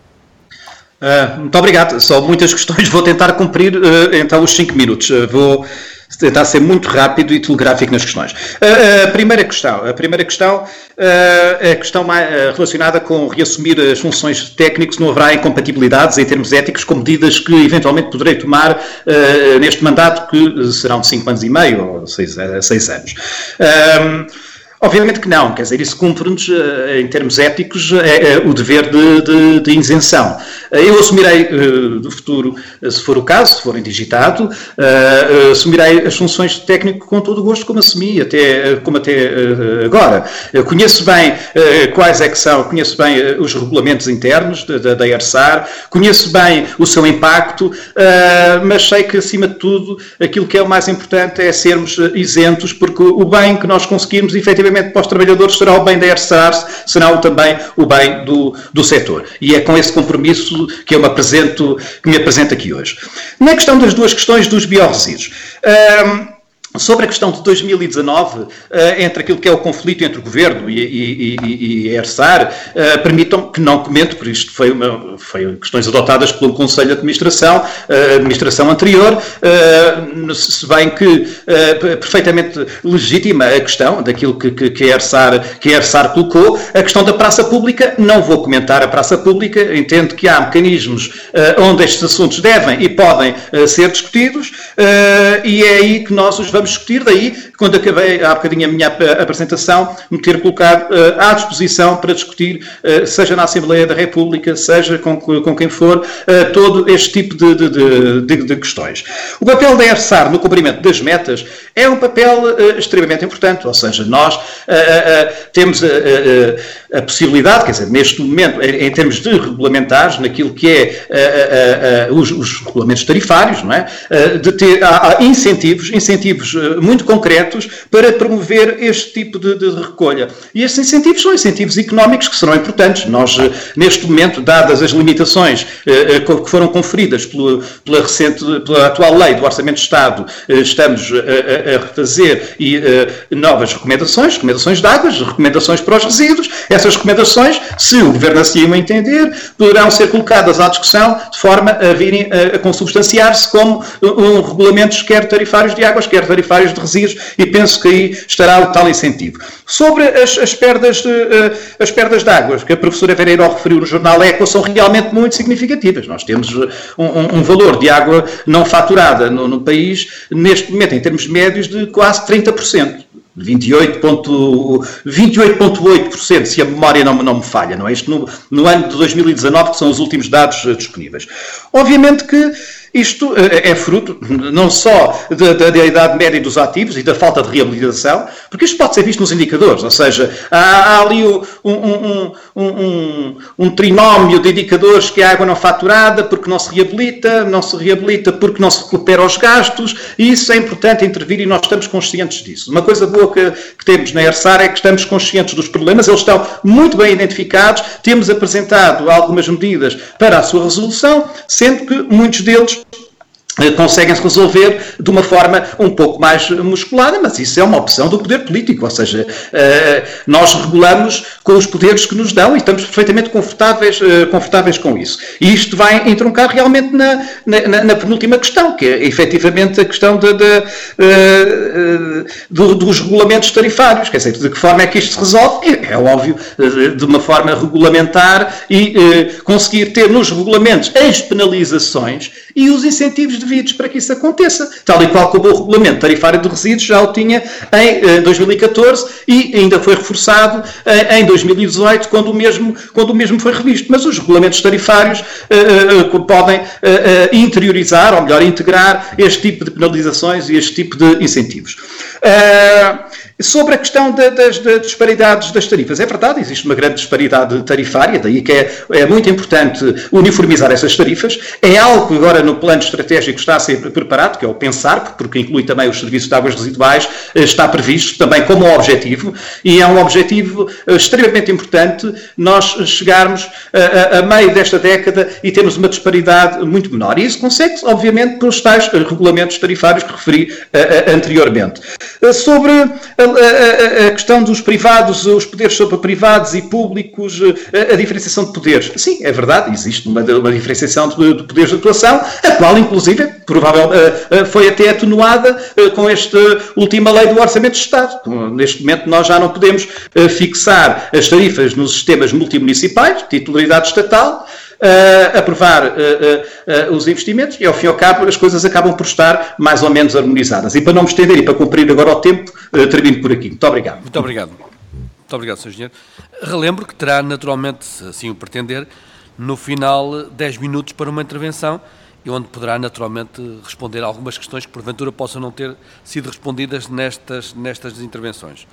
Uh, muito obrigado. Só muitas questões. Vou tentar cumprir uh, então os cinco minutos. Uh, vou tentar ser muito rápido e telegráfico nas questões. Uh, a primeira questão, a primeira questão uh, é a questão mais, uh, relacionada com reassumir as funções técnicas. Não haverá incompatibilidades em termos éticos com medidas que eventualmente poderei tomar uh, neste mandato, que serão de cinco anos e meio ou seis, uh, seis anos. Uh, Obviamente que não, quer dizer, isso cumpre-nos, em termos éticos, é, é o dever de, de, de isenção. Eu assumirei no futuro, se for o caso, se for indigitado, assumirei as funções de técnico com todo o gosto, como assumi até, como até agora. Eu conheço bem quais é que são, conheço bem os regulamentos internos da, da ERSAR, conheço bem o seu impacto, mas sei que, acima de tudo, aquilo que é o mais importante é sermos isentos, porque o bem que nós conseguirmos, efetivamente, para os trabalhadores será o bem da ERSAR, será também o bem do, do setor. E é com esse compromisso que eu me apresento, que me apresento aqui hoje. Na questão das duas questões dos biorresíduos. Um, Sobre a questão de dois mil e dezanove, entre aquilo que é o conflito entre o Governo e, e, e, e a ERSAR, permitam que não comente, porque isto foi, uma, foi questões adotadas pelo Conselho de Administração, a administração anterior, se bem que perfeitamente legítima a questão daquilo que, que, que, a ERSAR, que a ERSAR colocou, a questão da praça pública, não vou comentar a praça pública, entendo que há mecanismos onde estes assuntos devem e podem ser discutidos, e é aí que nós os vamos discutir, daí, quando acabei há bocadinho a minha apresentação, me ter colocado uh, à disposição para discutir, uh, seja na Assembleia da República, seja com, com quem for, uh, todo este tipo de, de, de, de questões. O papel da ERSAR no cumprimento das metas é um papel uh, extremamente importante, ou seja, nós uh, uh, temos uh, uh, a possibilidade, quer dizer, neste momento, em, em termos de regulamentares, naquilo que é uh, uh, uh, os, os regulamentos tarifários, não é? Uh, de ter há, há incentivos, incentivos muito concretos para promover este tipo de, de recolha. E estes incentivos são incentivos económicos que serão importantes. Nós, neste momento, dadas as limitações eh, que foram conferidas pela, pela, recente, pela atual lei do Orçamento de Estado, eh, estamos a, a, a refazer e, eh, novas recomendações, recomendações de águas, recomendações para os resíduos. Essas recomendações, se o Governo assim o entender, poderão ser colocadas à discussão de forma a virem a, a consubstanciar-se como um regulamentos quer tarifários de águas, quer tarifários de resíduos, e penso que aí estará o tal incentivo. Sobre as, as, perdas, de, uh, as perdas de águas, que a professora Vereiro referiu no jornal Eco, são realmente muito significativas. Nós temos um, um, um valor de água não faturada no, no país, neste momento, em termos médios, de quase trinta por cento. vinte e oito vírgula oito por cento, se a memória não, não me falha, não é? Isto no, no ano de dois mil e dezanove, que são os últimos dados uh, disponíveis. Obviamente que isto é fruto não só da, da, da idade média dos ativos e da falta de reabilitação, porque isto pode ser visto nos indicadores, ou seja, há, há ali um, um, um, um, um trinómio de indicadores que a água não faturada porque não se reabilita, não se reabilita porque não se recupera os gastos, e isso é importante intervir e nós estamos conscientes disso. Uma coisa boa que, que temos na ERSAR é que estamos conscientes dos problemas, eles estão muito bem identificados, temos apresentado algumas medidas para a sua resolução, sendo que muitos deles conseguem-se resolver de uma forma um pouco mais musculada, mas isso é uma opção do poder político, ou seja, nós regulamos com os poderes que nos dão e estamos perfeitamente confortáveis, confortáveis com isso. E isto vai entroncar realmente na, na, na penúltima questão, que é efetivamente a questão de, de, de, dos regulamentos tarifários, quer dizer, de que forma é que isto se resolve? É, é óbvio, de uma forma regulamentar e conseguir ter nos regulamentos as penalizações e os incentivos devidos para que isso aconteça, tal e qual como o regulamento tarifário de resíduos já o tinha em dois mil e catorze e ainda foi reforçado em dois mil e dezoito, quando o mesmo, quando o mesmo foi revisto. Mas os regulamentos tarifários uh, uh, podem uh, uh, interiorizar, ou melhor, integrar este tipo de penalizações e este tipo de incentivos. Uh, sobre a questão de, das, das disparidades das tarifas, é verdade, existe uma grande disparidade tarifária, daí que é, é muito importante uniformizar essas tarifas. É algo que agora no plano estratégico está a ser preparado, que é o PENSAR, porque inclui também os serviços de águas residuais, está previsto também como um objetivo, e é um objetivo extremamente importante nós chegarmos a, a, a meio desta década e temos uma disparidade muito menor. E isso consegue-se, obviamente, pelos tais regulamentos tarifários que referi a, a, anteriormente. Sobre a, a, a questão dos privados, os poderes sobre privados e públicos, a, a diferenciação de poderes. Sim, é verdade, existe uma, uma diferenciação de, de poderes de atuação, a qual, inclusive, provavelmente foi até atenuada com esta última lei do Orçamento de Estado. Neste momento nós já não podemos fixar as tarifas nos sistemas multimunicipais, titularidade estatal, Uh, aprovar uh, uh, uh, os investimentos e, ao fim e ao cabo, as coisas acabam por estar mais ou menos harmonizadas. E para não me estender e para cumprir agora o tempo, uh, termino por aqui. Muito obrigado. Muito obrigado. Muito obrigado, senhor Engenheiro. Relembro que terá, naturalmente, se assim o pretender, no final, dez minutos para uma intervenção, e onde poderá naturalmente responder a algumas questões que porventura possam não ter sido respondidas nestas, nestas intervenções.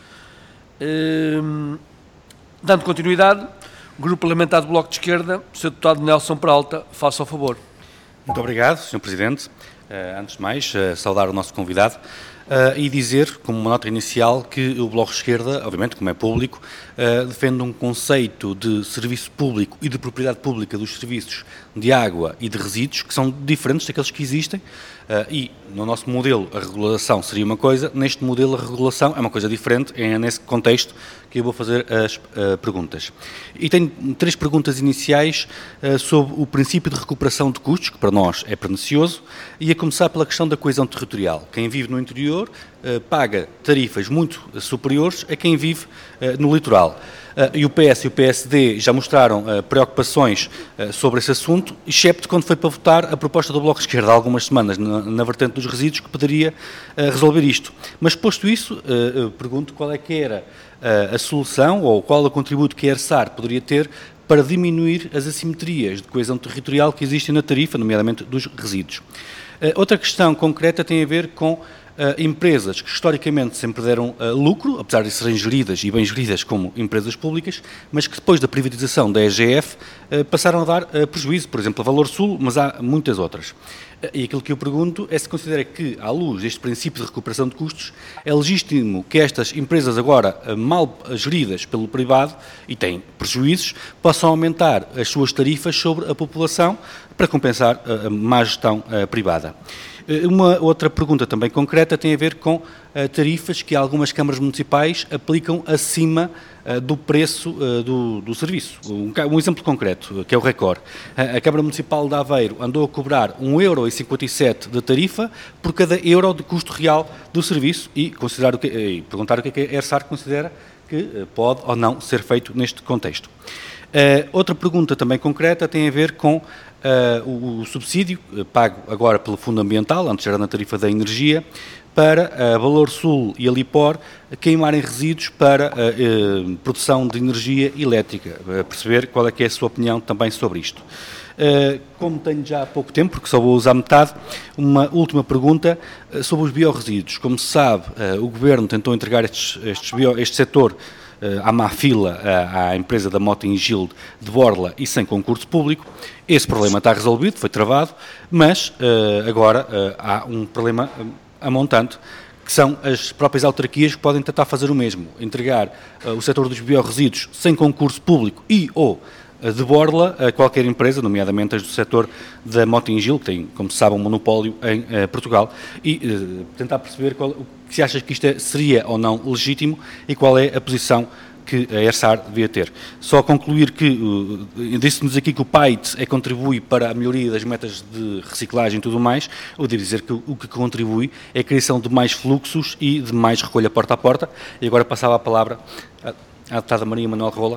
Hum, dando continuidade, o Grupo Parlamentar do Bloco de Esquerda, o senhor Deputado Nelson Peralta, faça o favor. Muito obrigado, senhor Presidente. Uh, antes de mais, uh, saudar o nosso convidado uh, e dizer, como uma nota inicial, que o Bloco de Esquerda, obviamente, como é público, uh, defende um conceito de serviço público e de propriedade pública dos serviços de água e de resíduos que são diferentes daqueles que existem uh, e, no nosso modelo, a regulação seria uma coisa, neste modelo a regulação é uma coisa diferente, é nesse contexto que eu vou fazer as uh, perguntas. E tenho três perguntas iniciais uh, sobre o princípio de recuperação de custos, que para nós é pernicioso, e a começar pela questão da coesão territorial. Quem vive no interior uh, paga tarifas muito superiores a quem vive uh, no litoral. Uh, e o P S e o P S D já mostraram uh, preocupações uh, sobre esse assunto, excepto quando foi para votar a proposta do Bloco de Esquerda há algumas semanas na, na vertente dos resíduos, que poderia uh, resolver isto. Mas posto isso, uh, eu pergunto qual é que era uh, a solução ou qual é o contributo que a ERSAR poderia ter para diminuir as assimetrias de coesão territorial que existem na tarifa, nomeadamente dos resíduos. Uh, outra questão concreta tem a ver com Uh, empresas que historicamente sempre deram uh, lucro, apesar de serem geridas e bem geridas como empresas públicas, mas que depois da privatização da E G F uh, passaram a dar uh, prejuízo, por exemplo, a Valor Sul, mas há muitas outras. Uh, e aquilo que eu pergunto é se considera que, à luz deste princípio de recuperação de custos, é legítimo que estas empresas agora uh, mal geridas pelo privado e têm prejuízos, possam aumentar as suas tarifas sobre a população para compensar uh, a má gestão uh, privada. Uma outra pergunta também concreta tem a ver com uh, tarifas que algumas câmaras municipais aplicam acima uh, do preço uh, do, do serviço. Um, um exemplo concreto, que é o Record. Uh, a Câmara Municipal de Aveiro andou a cobrar um euro e cinquenta e sete de tarifa por cada euro de custo real do serviço e, considerar o que, e perguntar o que é que a ERSAR considera que uh, pode ou não ser feito neste contexto. Uh, outra pergunta também concreta tem a ver com uh, o, o subsídio uh, pago agora pelo Fundo Ambiental, antes era na tarifa da energia, para a Valor Sul e a Lipor queimarem resíduos para a uh, produção de energia elétrica. Uh, perceber qual é que é a sua opinião também sobre isto. Uh, como tenho já há pouco tempo, porque só vou usar metade, uma última pergunta uh, sobre os biorresíduos. Como se sabe, uh, o Governo tentou entregar estes, estes bio, este setor à má fila à empresa da Mota-Engil de Borla e sem concurso público. Esse problema está resolvido, foi travado, mas agora há um problema a montante, que são as próprias autarquias que podem tentar fazer o mesmo, entregar o setor dos biorresíduos sem concurso público e ou de Borla a qualquer empresa, nomeadamente as do setor da Mota-Engil, que tem, como se sabe, um monopólio em uh, Portugal, e uh, tentar perceber qual, se achas que isto é, seria ou não legítimo e qual é a posição que a ERSAR devia ter. Só concluir que, uh, disse-nos aqui que o P A I T é contribui para a melhoria das metas de reciclagem e tudo mais, eu devo dizer que o que contribui é a criação de mais fluxos e de mais recolha porta a porta, e agora passava a palavra à, à deputada Maria Manuel Rola.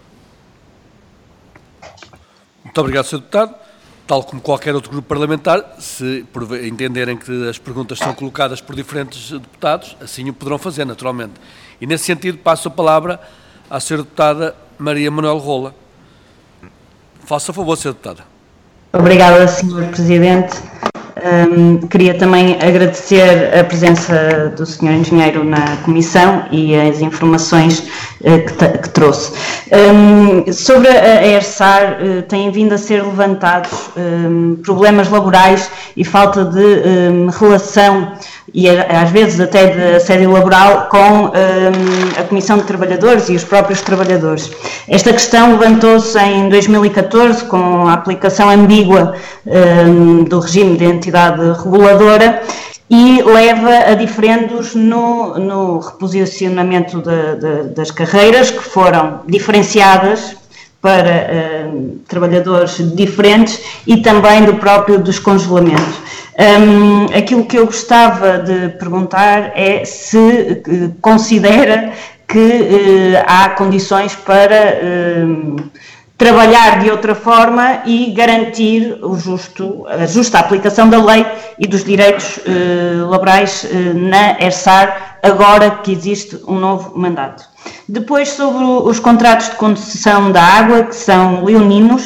Muito obrigado, senhor Deputado. Tal como qualquer outro grupo parlamentar, se entenderem que as perguntas são colocadas por diferentes deputados, assim o poderão fazer, naturalmente. E, nesse sentido, passo a palavra à senhora Deputada Maria Manuel Rola. Faça a favor, senhora Deputada. Obrigada, senhor Presidente. Um, queria também agradecer a presença do senhor Engenheiro na Comissão e as informações uh, que, que trouxe. Um, sobre a ERSAR, uh, têm vindo a ser levantados um, problemas laborais e falta de um, relação e às vezes até de assédio laboral com um, a Comissão de Trabalhadores e os próprios trabalhadores. Esta questão levantou-se em dois mil e catorze com a aplicação ambígua um, do regime de entidade reguladora e leva a diferendos no, no reposicionamento de, de, das carreiras, que foram diferenciadas para uh, trabalhadores diferentes e também do próprio descongelamento. Um, aquilo que eu gostava de perguntar é se uh, considera que uh, há condições para uh, trabalhar de outra forma e garantir o justo, a justa aplicação da lei e dos direitos uh, laborais uh, na ERSAR, agora que existe um novo mandato. Depois, sobre os contratos de concessão da água, que são leoninos,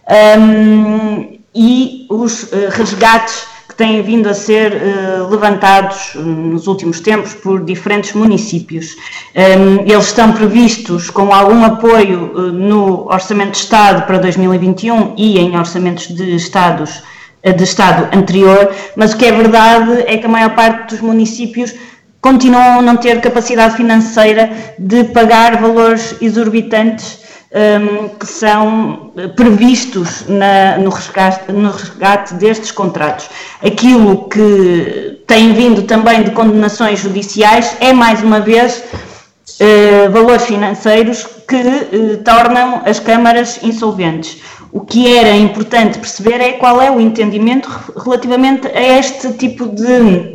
um, e os uh, resgates que têm vindo a ser uh, levantados uh, nos últimos tempos por diferentes municípios. Um, eles estão previstos com algum apoio uh, no Orçamento de Estado para dois mil e vinte e um e em orçamentos de, estados, uh, de Estado anterior, mas o que é verdade é que a maior parte dos municípios continuam a não ter capacidade financeira de pagar valores exorbitantes um, que são previstos na, no, resgate, no resgate destes contratos. Aquilo que tem vindo também de condenações judiciais é, mais uma vez, uh, valores financeiros que uh, tornam as câmaras insolventes. O que era importante perceber é qual é o entendimento relativamente a este tipo de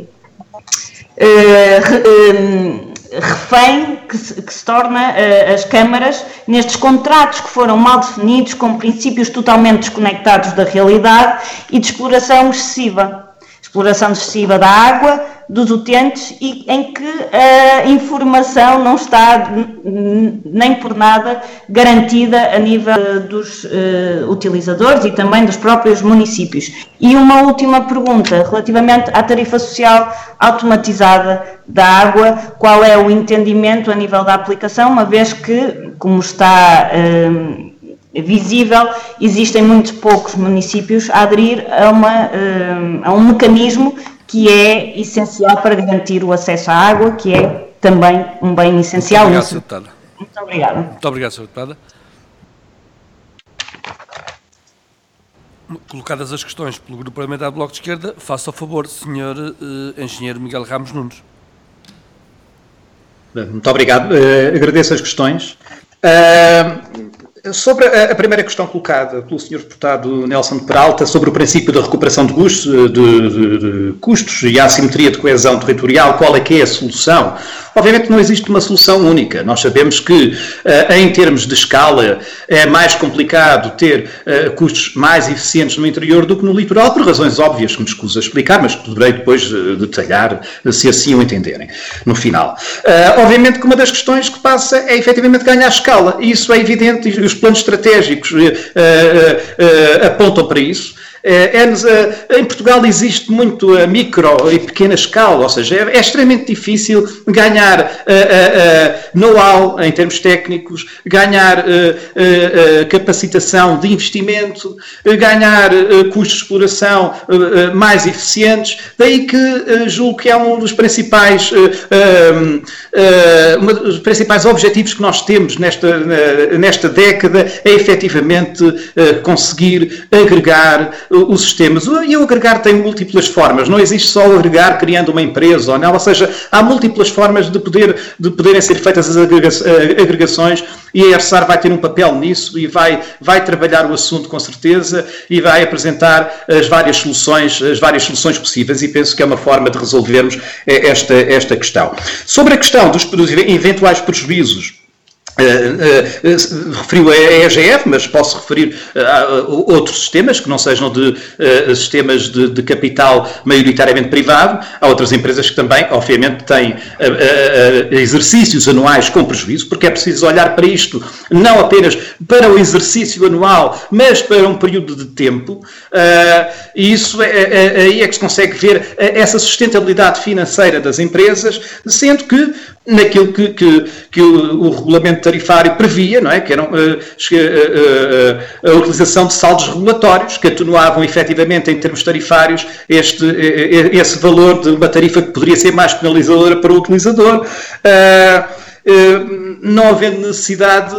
Uh, refém que se, que se torna uh, as câmaras nestes contratos que foram mal definidos, com princípios totalmente desconectados da realidade e de exploração excessiva. Exploração excessiva da água, dos utentes, e em que a informação não está nem por nada garantida a nível dos uh, utilizadores e também dos próprios municípios. E uma última pergunta, relativamente à tarifa social automatizada da água, qual é o entendimento a nível da aplicação, uma vez que, como está uh, visível, existem muitos poucos municípios a aderir a, uma, a um mecanismo que é essencial para garantir o acesso à água, que é também um bem essencial. Muito obrigado, senhora Deputada. Muito obrigada. Muito obrigado, senhora Deputada. Colocadas as questões pelo Grupo Parlamentar do Bloco de Esquerda, faça o favor, senhor uh, Engenheiro Miguel Ramos Nunes. Muito obrigado. Uh, agradeço as questões. Uh, Sobre a primeira questão colocada pelo senhor Deputado Nelson de Peralta, sobre o princípio da recuperação de custos, de, de, de custos e a assimetria de coesão territorial, qual é que é a solução? Obviamente não existe uma solução única. Nós sabemos que, em termos de escala, é mais complicado ter custos mais eficientes no interior do que no litoral, por razões óbvias que me escuso a explicar, mas que poderei depois detalhar, se assim o entenderem, no final. Obviamente que uma das questões que passa é efetivamente ganhar escala, e isso é evidente, e os planos estratégicos uh, uh, uh, apontam para isso. É, é, em Portugal existe muito a micro e pequena escala, ou seja, é, é extremamente difícil ganhar uh, uh, uh, know-how em termos técnicos, ganhar uh, uh, uh, capacitação de investimento, uh, ganhar uh, custos de exploração uh, uh, mais eficientes. Daí que uh, julgo que é um dos principais, uh, uh, uh, um dos principais objetivos que nós temos nesta, uh, nesta década é efetivamente uh, conseguir agregar os sistemas. E o agregar tem múltiplas formas, não existe só o agregar criando uma empresa ou não, ou seja, há múltiplas formas de, poder, de poderem ser feitas as agregações, e a ERSAR vai ter um papel nisso e vai, vai trabalhar o assunto com certeza e vai apresentar as várias soluções, as várias soluções possíveis, e penso que é uma forma de resolvermos esta, esta questão. Sobre a questão dos, dos eventuais prejuízos, Uh, uh, uh, referiu a E G F, mas posso referir uh, a outros sistemas que não sejam de uh, sistemas de, de capital maioritariamente privado. Há outras empresas que também, obviamente, têm uh, uh, exercícios anuais com prejuízo, porque é preciso olhar para isto não apenas para o exercício anual, mas para um período de tempo, uh, e isso é, é, aí é que se consegue ver essa sustentabilidade financeira das empresas, sendo que naquilo que, que, que o, o regulamento tarifário previa, não é? Que eram uh, uh, uh, a utilização de saldos regulatórios que atenuavam efetivamente em termos tarifários este, uh, esse valor de uma tarifa que poderia ser mais penalizadora para o utilizador. Uh, não havendo necessidade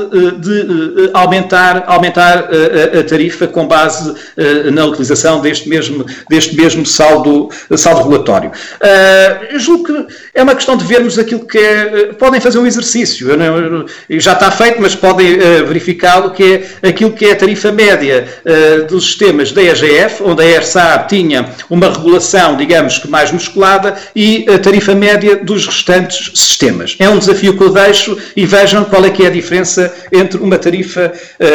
de aumentar, aumentar a tarifa com base na utilização deste mesmo, deste mesmo saldo, saldo regulatório. Eu julgo que é uma questão de vermos aquilo que é... Podem fazer um exercício, já está feito, mas podem verificar o que é aquilo que é a tarifa média dos sistemas da E G F, onde a ERSAR tinha uma regulação, digamos que mais musculada, e a tarifa média dos restantes sistemas. É um desafio que eu deixo e vejam qual é que é a diferença entre uma tarifa,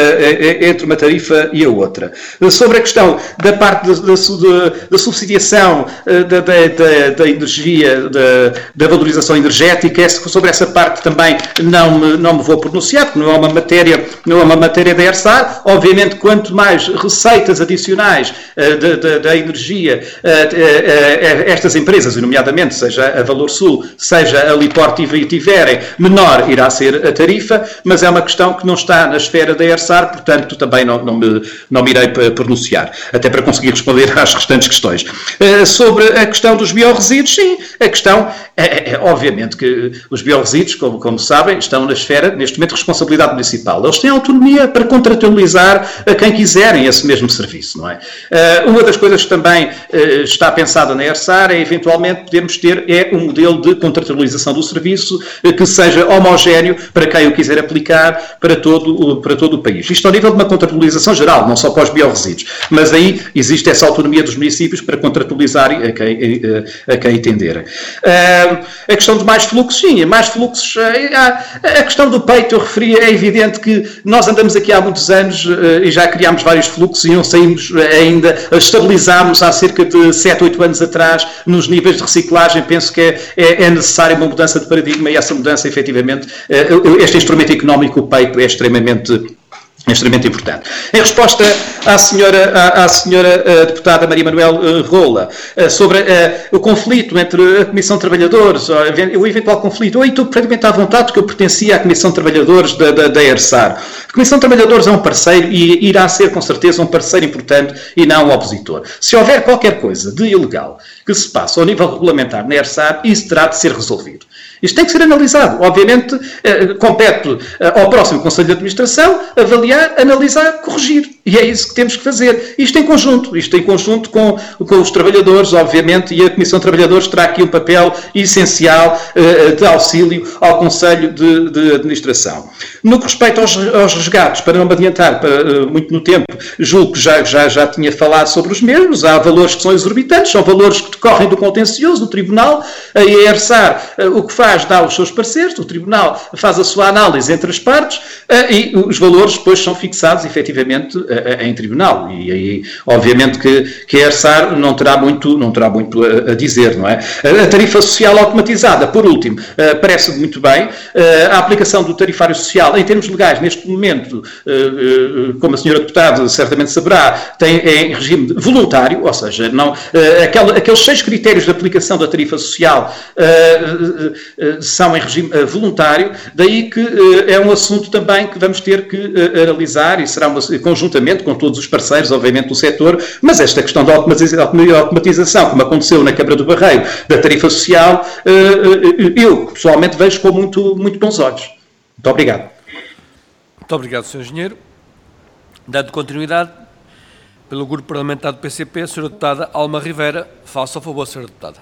uh, entre uma tarifa e a outra. Sobre a questão da parte da, da, da subsidiação uh, da, da, da, da energia, da, da valorização energética, sobre essa parte também não me, não me vou pronunciar, porque não é uma matéria, não é uma matéria da ERSAR. Obviamente, quanto mais receitas adicionais uh, da, da, da energia uh, uh, uh, estas empresas, nomeadamente, seja a Valor Sul, seja a Liport tiverem, menor irá ser a tarifa, mas é uma questão que não está na esfera da ERSAR, portanto também não, não, me, não me irei pronunciar, até para conseguir responder às restantes questões. Uh, sobre a questão dos biorresíduos, sim, a questão é, é obviamente que os biorresíduos, como, como sabem, estão na esfera, neste momento, de responsabilidade municipal. Eles têm autonomia para contratualizar a quem quiserem esse mesmo serviço, não é? Uh, uma das coisas que também uh, está pensada na ERSAR é, eventualmente, podermos ter é um modelo de contratualização do serviço uh, que seja homogéneo para quem o quiser aplicar para todo, uh, para todo o país. Isto ao nível de uma contratualização geral, não só para os biorresíduos, mas aí existe essa autonomia dos municípios para contratualizar a quem, a, a quem entenderem. Uh, a questão de mais fluxos, sim, mais fluxos, uh, a, a questão do peito, eu referi, é evidente que nós andamos aqui há muitos anos uh, e já criámos vários fluxos e não saímos ainda, estabilizámos há cerca de sete, oito anos atrás nos níveis de reciclagem. Penso que é, é, é necessária uma mudança de paradigma e essa mudança, efetivamente, uh, este instrumento económico, o peito, é extremamente É extremamente importante. Em resposta à senhora, à, à senhora uh, deputada Maria Manuel uh, Rola, uh, sobre uh, o conflito entre a Comissão de Trabalhadores, ou o eventual conflito, eu aí estou perfeitamente à vontade, porque eu pertencia à Comissão de Trabalhadores da, da, da ERSAR. A Comissão de Trabalhadores é um parceiro e irá ser, com certeza, um parceiro importante e não um opositor. Se houver qualquer coisa de ilegal que se passe ao nível regulamentar na ERSAR, isso terá de ser resolvido. Isto tem que ser analisado. Obviamente, eh, compete eh, ao próximo Conselho de Administração avaliar, analisar, corrigir. E é isso que temos que fazer. Isto em conjunto. Isto em conjunto com, com os trabalhadores, obviamente, e a Comissão de Trabalhadores terá aqui um papel essencial eh, de auxílio ao Conselho de, de Administração. No que respeita aos, aos resgates, para não me adiantar para, uh, muito no tempo, julgo que já, já, já tinha falado sobre os mesmos. Há valores que são exorbitantes, são valores que decorrem do contencioso, do Tribunal. A ERSAR uh, o que faz, dá os seus pareceres, o Tribunal faz a sua análise entre as partes uh, e os valores depois são fixados, efetivamente, uh, uh, em Tribunal. E aí, obviamente, que, que a ERSAR não terá muito, não terá muito a, a dizer, não é? A tarifa social automatizada, por último, uh, parece muito bem. Uh, a aplicação do tarifário social, em termos legais, neste momento, uh, uh, como a senhora deputada certamente saberá, tem, é em regime voluntário, ou seja, não, uh, aquela, aqueles seis critérios de aplicação da tarifa social uh, uh, uh, são em regime uh, voluntário, daí que uh, é um assunto também que vamos ter que uh, analisar e será uma, conjuntamente com todos os parceiros, obviamente, do setor, mas esta questão da automatização, como aconteceu na Câmara do Barreiro, da tarifa social, uh, uh, eu pessoalmente vejo com muito, muito bons olhos. Muito obrigado. Muito obrigado, senhor Engenheiro. Dando continuidade, pelo Grupo Parlamentar do P C P, a senhora Deputada Alma Rivera. Faça o favor, senhora Deputada.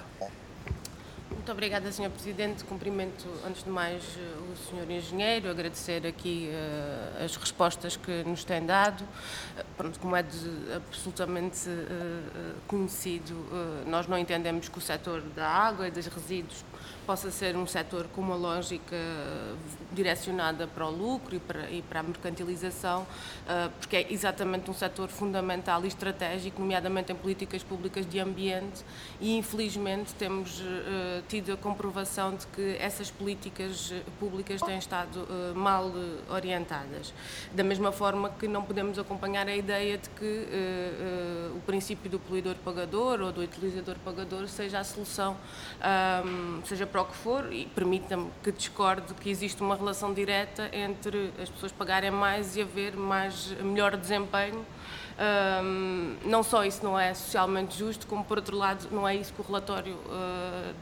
Muito obrigada, senhor Presidente. Cumprimento, antes de mais, o senhor Engenheiro, agradecer aqui uh, as respostas que nos tem dado. Uh, pronto, como é de, absolutamente uh, conhecido, uh, nós não entendemos que o setor da água e dos resíduos possa ser um setor com uma lógica direcionada para o lucro e para, e para a mercantilização, porque é exatamente um setor fundamental e estratégico, nomeadamente em políticas públicas de ambiente, e infelizmente temos tido a comprovação de que essas políticas públicas têm estado mal orientadas. Da mesma forma que não podemos acompanhar a ideia de que o princípio do poluidor-pagador ou do utilizador-pagador seja a solução, seja para o que for, e permita-me que discorde que existe uma relação direta entre as pessoas pagarem mais e haver mais, melhor desempenho. Um, não só isso não é socialmente justo, como por outro lado não é isso que o relatório uh,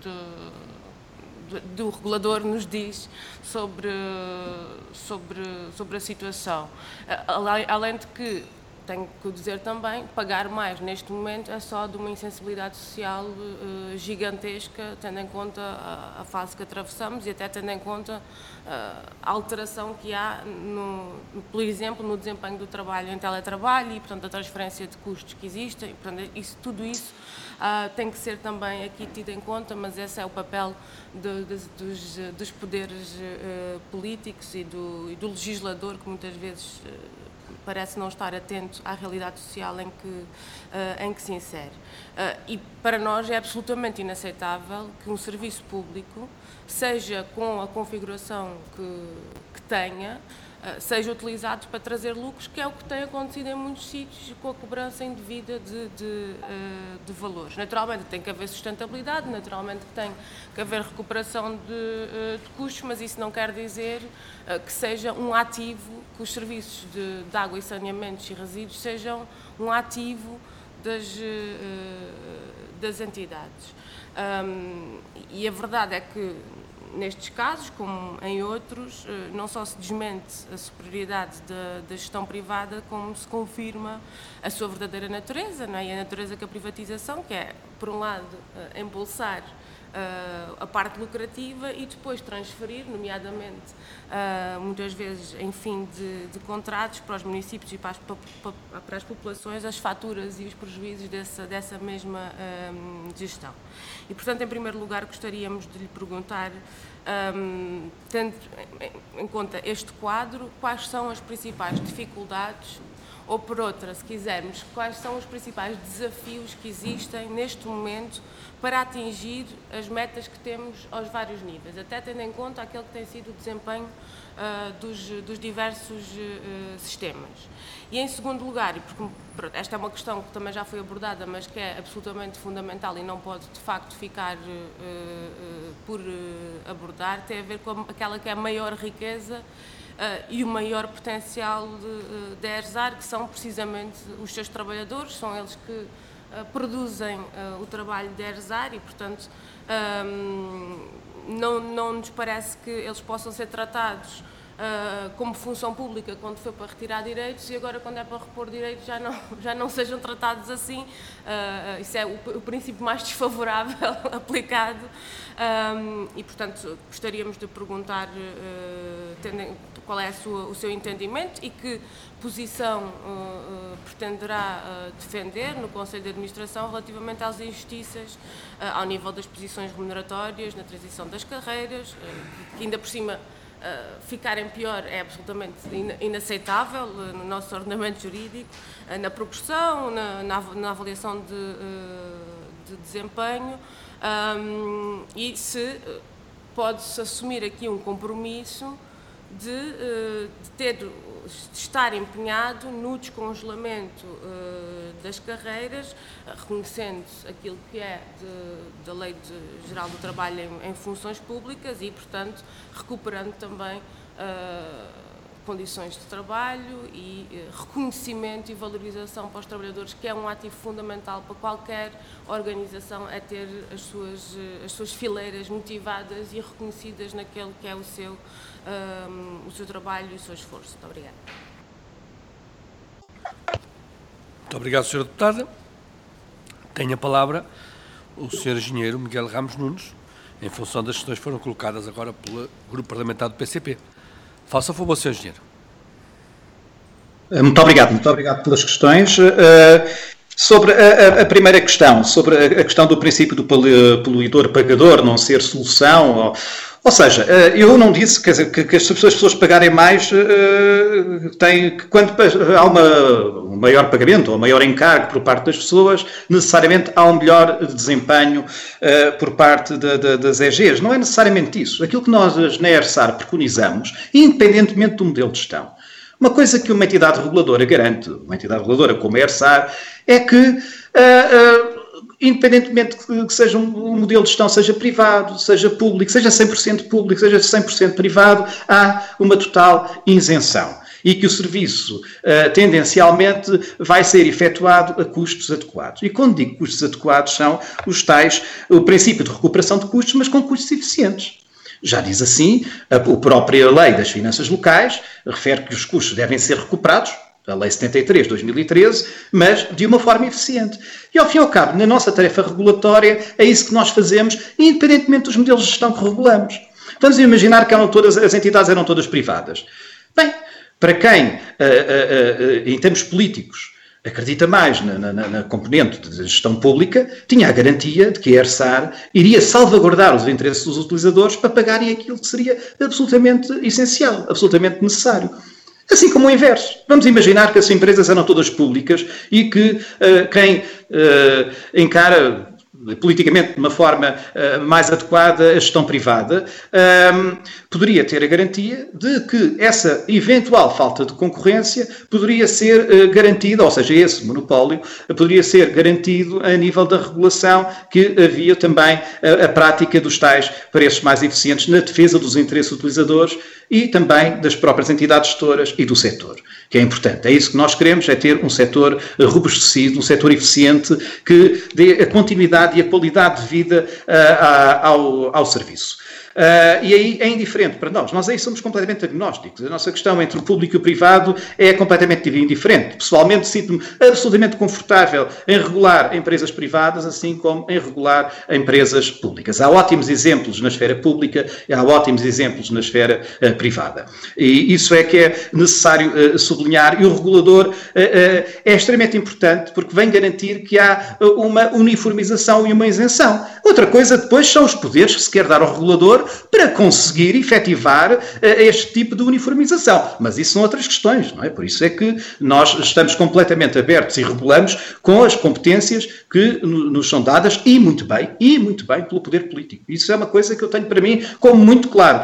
do, do, do regulador nos diz sobre, sobre, sobre a situação. Uh, além, além de que tenho que o dizer também, pagar mais neste momento é só de uma insensibilidade social uh, gigantesca, tendo em conta a, a fase que atravessamos e até tendo em conta uh, a alteração que há, no, por exemplo, no desempenho do trabalho em teletrabalho e, portanto, a transferência de custos que existem. Portanto, isso, tudo isso uh, tem que ser também aqui tido em conta, mas esse é o papel de, de, dos, dos poderes uh, políticos e do, e do legislador, que muitas vezes uh, parece não estar atento à realidade social em que, uh, em que se insere. Uh, e para nós é absolutamente inaceitável que um serviço público, seja com a configuração que, que tenha, uh, seja utilizado para trazer lucros, que é o que tem acontecido em muitos sítios, com a cobrança indevida de, de, uh, de valores. Naturalmente tem que haver sustentabilidade, naturalmente tem que haver recuperação de, uh, de custos, mas isso não quer dizer uh, que seja um ativo, que os serviços de, de água e saneamentos e resíduos sejam um ativo das, uh, das entidades. Um, e a verdade é que nestes casos, como em outros, não só se desmente a superioridade da, da gestão privada, como se confirma a sua verdadeira natureza, não é? E a natureza que a privatização, que é, por um lado, embolsar Uh, a parte lucrativa e depois transferir, nomeadamente, uh, muitas vezes em fim de, de contratos para os municípios e para as, para, para as populações, as faturas e os prejuízos dessa, dessa mesma um, gestão. E, portanto, em primeiro lugar, gostaríamos de lhe perguntar, um, tendo em conta este quadro, quais são as principais dificuldades, ou por outra, se quisermos, quais são os principais desafios que existem neste momento para atingir as metas que temos aos vários níveis, até tendo em conta aquele que tem sido o desempenho uh, dos, dos diversos uh, sistemas. E em segundo lugar, e porque pronto, esta é uma questão que também já foi abordada, mas que é absolutamente fundamental e não pode de facto ficar uh, uh, por uh, abordar, tem a ver com aquela que é a maior riqueza Uh, e o maior potencial da ERSAR, que são precisamente os seus trabalhadores, são eles que uh, produzem uh, o trabalho da ERSAR e, portanto, um, não, não nos parece que eles possam ser tratados Uh, como função pública quando foi para retirar direitos e agora quando é para repor direitos já não, já não sejam tratados assim. Uh, isso é o, o princípio mais desfavorável aplicado um, e, portanto, gostaríamos de perguntar uh, tendo, qual é a sua, o seu entendimento e que posição uh, uh, pretenderá uh, defender no Conselho de Administração relativamente às injustiças uh, ao nível das posições remuneratórias, na transição das carreiras, uh, que ainda por cima Uh, ficarem pior é absolutamente inaceitável uh, no nosso ordenamento jurídico, uh, na progressão, na, na, na avaliação de, uh, de desempenho um, e se uh, pode-se assumir aqui um compromisso de, uh, de, ter, de estar empenhado no descongelamento uh, das carreiras, uh, reconhecendo aquilo que é de, da Lei de, Geral do Trabalho em, em funções públicas e, portanto, recuperando também uh, condições de trabalho e uh, reconhecimento e valorização para os trabalhadores, que é um ativo fundamental para qualquer organização, é ter as suas, uh, as suas fileiras motivadas e reconhecidas naquele que é o seu Um, o seu trabalho e o seu esforço. Muito obrigada. Muito obrigado, senhora Deputada. Tem a palavra o senhor Engenheiro Miguel Ramos Nunes, em função das questões que foram colocadas agora pelo Grupo Parlamentar do P C P. Faça favor, senhor Engenheiro. Muito obrigado, muito obrigado pelas questões. Uh, sobre a, a primeira questão, sobre a, a questão do princípio do poluidor-pagador não ser solução, ou, ou seja, eu não disse quer dizer, que, que as pessoas pagarem mais uh, têm, que quando há uma, um maior pagamento ou um maior encargo por parte das pessoas, necessariamente há um melhor desempenho uh, por parte de, de, das E Gs. Não é necessariamente isso. Aquilo que nós na ERSAR preconizamos, independentemente do modelo de gestão, uma coisa que uma entidade reguladora garante, uma entidade reguladora como a ERSAR, é que, uh, uh, independentemente que, que seja um, um modelo de gestão, seja privado, seja público, seja cem por cento público, seja cem por cento privado, há uma total isenção. E que o serviço, uh, tendencialmente, vai ser efetuado a custos adequados. E quando digo custos adequados, são os tais, o princípio de recuperação de custos, mas com custos eficientes. Já diz assim, a própria lei das finanças locais refere que os custos devem ser recuperados, a Lei setenta e três de dois mil e treze, mas de uma forma eficiente. E, ao fim e ao cabo, na nossa tarefa regulatória, é isso que nós fazemos, independentemente dos modelos de gestão que regulamos. Vamos imaginar que eram todas, as entidades eram todas privadas. Bem, para quem, uh, uh, uh, em termos políticos, acredita mais na, na, na componente de gestão pública, tinha a garantia de que a ERSAR iria salvaguardar os interesses dos utilizadores para pagarem aquilo que seria absolutamente essencial, absolutamente necessário. Assim como o inverso. Vamos imaginar que as empresas eram todas públicas e que uh, quem uh, encara politicamente de uma forma uh, mais adequada a gestão privada, um, poderia ter a garantia de que essa eventual falta de concorrência poderia ser uh, garantida, ou seja, esse monopólio uh, poderia ser garantido a nível da regulação, que havia também uh, a prática dos tais preços mais eficientes na defesa dos interesses utilizadores e também das próprias entidades gestoras e do setor, que é importante. É isso que nós queremos, é ter um setor robustecido, um setor eficiente, que dê a continuidade e a qualidade de vida uh, ao, ao serviço. Uh, e aí é indiferente para nós. Nós aí somos completamente agnósticos. A nossa questão entre o público e o privado é completamente indiferente. Pessoalmente, sinto-me absolutamente confortável em regular empresas privadas, assim como em regular empresas públicas. Há ótimos exemplos na esfera pública e há ótimos exemplos na esfera uh, privada. E isso é que é necessário uh, sublinhar. E o regulador uh, uh, é extremamente importante porque vem garantir que há uh, uma uniformização e uma isenção. Outra coisa depois são os poderes que se quer dar ao regulador para conseguir efetivar uh, este tipo de uniformização. Mas isso são outras questões, não é? Por isso é que nós estamos completamente abertos e regulamos com as competências que nos são dadas e muito bem, e muito bem pelo poder político. Isso é uma coisa que eu tenho para mim como muito claro.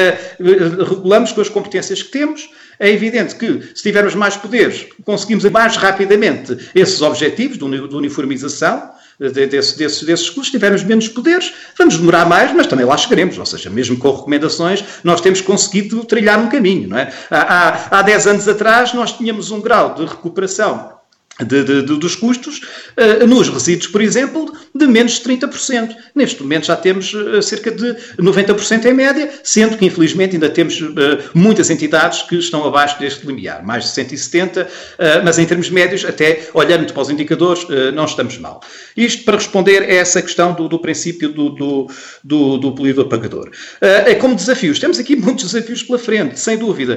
Uh, regulamos com as competências que temos. É evidente que, se tivermos mais poderes, conseguimos mais rapidamente esses objetivos de uniformização Desse, desse, desses custos. Se tivermos menos poderes, vamos demorar mais, mas também lá chegaremos. Ou seja, mesmo com recomendações, nós temos conseguido trilhar um caminho, não é? Há, há, há dez anos atrás, nós tínhamos um grau de recuperação De, de, de, dos custos, uh, nos resíduos, por exemplo, de menos de trinta por cento. Neste momento já temos uh, cerca de noventa por cento em média, sendo que, infelizmente, ainda temos uh, muitas entidades que estão abaixo deste limiar, mais de cento e setenta, uh, mas em termos médios, até olhando para os indicadores, uh, não estamos mal. Isto para responder a essa questão do, do princípio do, do, do, do poluidor-pagador. Uh, é como desafios. Temos aqui muitos desafios pela frente, sem dúvida.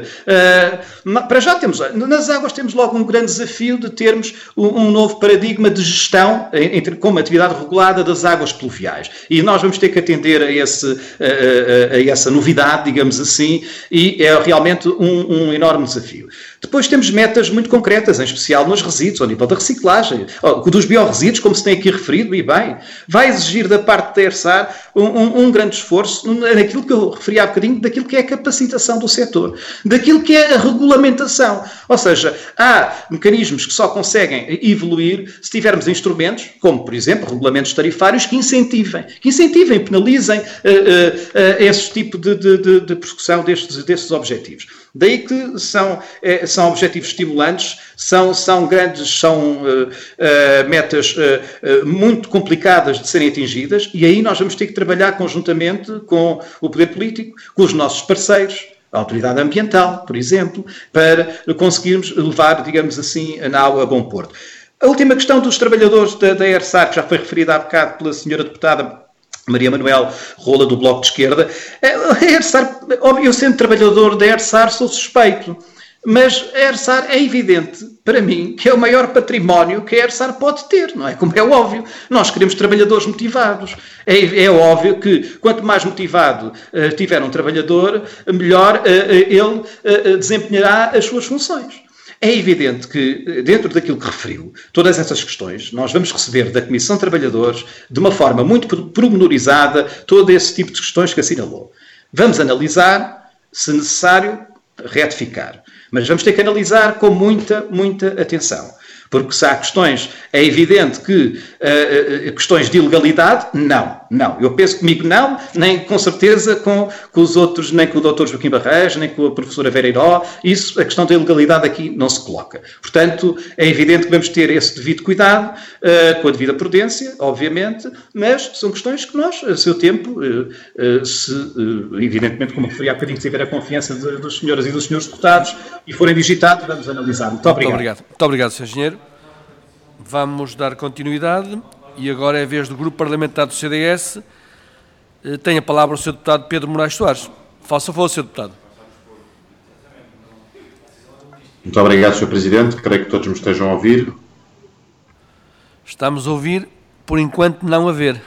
Uh, para já temos, nas águas temos logo um grande desafio de termos um novo paradigma de gestão entre, como atividade regulada das águas pluviais. E nós vamos ter que atender a, esse, a, a, a essa novidade, digamos assim, e é realmente um, um enorme desafio. Depois temos metas muito concretas, em especial nos resíduos, ao nível da reciclagem, dos biorresíduos, como se tem aqui referido, e bem, vai exigir da parte da ERSAR um, um, um grande esforço naquilo que eu referi há bocadinho, daquilo que é a capacitação do setor, daquilo que é a regulamentação. Ou seja, há mecanismos que só conseguem evoluir se tivermos instrumentos, como, por exemplo, regulamentos tarifários, que incentivem, que incentivem, penalizem uh, uh, uh, esse tipo de, de, de, de persecução destes, destes objetivos. Daí que são, eh, são objetivos estimulantes, são, são grandes, são uh, uh, metas uh, uh, muito complicadas de serem atingidas, e aí nós vamos ter que trabalhar conjuntamente com o poder político, com os nossos parceiros, a autoridade ambiental, por exemplo, para conseguirmos levar, digamos assim, a nau a bom porto. A última questão dos trabalhadores da, da ERSAR, que já foi referida há bocado pela senhora deputada Maria Manuel Rola, do Bloco de Esquerda. A ERSAR, eu sendo trabalhador da ERSAR sou suspeito, mas a ERSAR é evidente, para mim, que é o maior património que a ERSAR pode ter, não é? Como é óbvio. Nós queremos trabalhadores motivados. É, é óbvio que quanto mais motivado uh, tiver um trabalhador, melhor uh, ele uh, desempenhará as suas funções. É evidente que, dentro daquilo que referiu, todas essas questões, nós vamos receber da Comissão de Trabalhadores, de uma forma muito pormenorizada, todo esse tipo de questões que assinalou. Vamos analisar, se necessário, retificar. Mas vamos ter que analisar com muita, muita atenção. Porque se há questões, é evidente que uh, questões de ilegalidade, não, não. Eu penso comigo não, nem com certeza com, com os outros, nem com o doutor Joaquim Barreiros, nem com a professora Vera Heiró. Isso, a questão da ilegalidade aqui não se coloca. Portanto, é evidente que vamos ter esse devido cuidado, uh, com a devida prudência, obviamente, mas são questões que nós, a seu tempo, uh, uh, se, uh, evidentemente, como referi há bocadinho, se tiver a confiança de, dos senhoras e dos senhores deputados e forem digitados, vamos analisar. Muito obrigado. Muito obrigado, Muito obrigado senhor Engenheiro. Vamos dar continuidade e agora é a vez do Grupo Parlamentar do C D S. Tem a palavra o senhor Deputado Pedro Moraes Soares. Faça favor, senhor Deputado. Muito obrigado, senhor Presidente. Creio que todos me estejam a ouvir. Estamos a ouvir, por enquanto não a ver.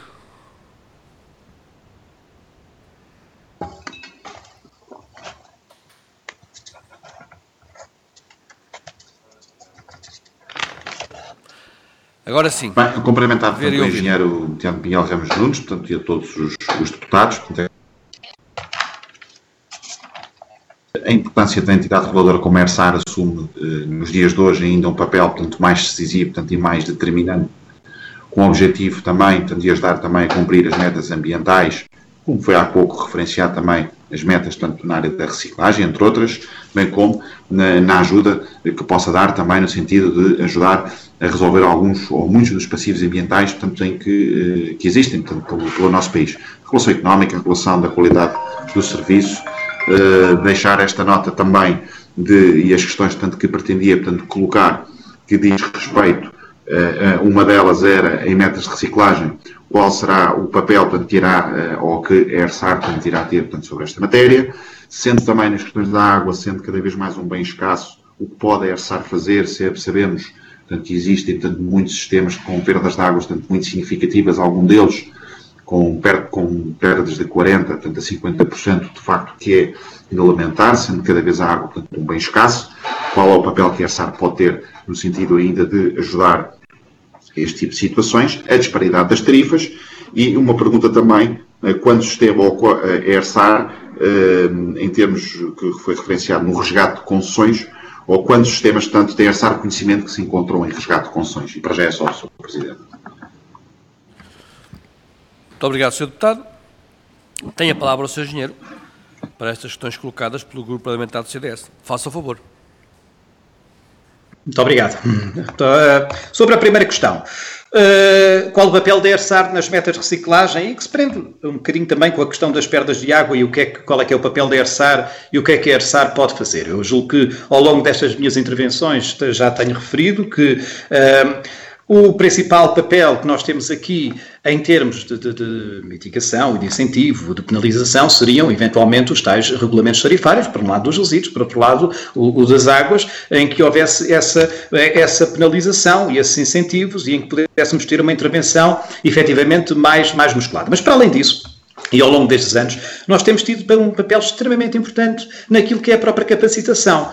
Agora sim. Bem, cumprimentar portanto, o engenheiro Tenente Miguel Ramos Nunes, portanto, e a todos os, os deputados. Portanto, a importância da entidade reguladora como a ERSAR assume eh, nos dias de hoje ainda um papel portanto, mais decisivo portanto, e mais determinante, com o objetivo também portanto, de ajudar também a cumprir as metas ambientais, como foi há pouco referenciado também as metas tanto na área da reciclagem, entre outras, bem como na, na ajuda que possa dar também no sentido de ajudar a resolver alguns ou muitos dos passivos ambientais portanto, em que, que existem portanto, pelo, pelo nosso país. A regulação económica, a regulação da qualidade do serviço, uh, deixar esta nota também de, e as questões portanto, que pretendia portanto, colocar, que diz respeito, uh, uma delas era em metas de reciclagem, qual será o papel portanto, que irá, uh, ou que a ERSAR portanto, irá ter portanto, sobre esta matéria, sendo também nas questões da água, sendo cada vez mais um bem escasso, o que pode a ERSAR fazer, se sabemos portanto, que existem portanto, muitos sistemas com perdas de água portanto, muito significativas, algum deles com, per com perdas de quarenta por cento a cinquenta por cento, de facto, que é inalimentar, sendo cada vez a água portanto, um bem escasso. Qual é o papel que a ERSAR pode ter no sentido ainda de ajudar este tipo de situações? A disparidade das tarifas e uma pergunta também, quando o sistema ou a ERSAR, em termos que foi referenciado no resgate de concessões, ou quando os sistemas, tanto têm esse reconhecimento que se encontram em resgate de concessões. E para já é só, senhor Presidente. Muito obrigado, senhor Deputado. Tem a palavra o senhor Engenheiro para estas questões colocadas pelo Grupo Parlamentar do C D S. Faça o favor. Muito obrigado. Sobre a primeira questão, Uh, qual o papel da ERSAR nas metas de reciclagem, e que se prende um bocadinho também com a questão das perdas de água e o que é que, qual é que é o papel da ERSAR e o que é que a ERSAR pode fazer. Eu julgo que ao longo destas minhas intervenções já tenho referido que uh, o principal papel que nós temos aqui em termos de, de, de mitigação e de incentivo, de penalização, seriam eventualmente os tais regulamentos tarifários, por um lado dos resíduos, por outro lado o, o das águas, em que houvesse essa, essa penalização e esses incentivos e em que pudéssemos ter uma intervenção efetivamente mais, mais musculada. Mas para além disso, e ao longo destes anos, nós temos tido um papel extremamente importante naquilo que é a própria capacitação.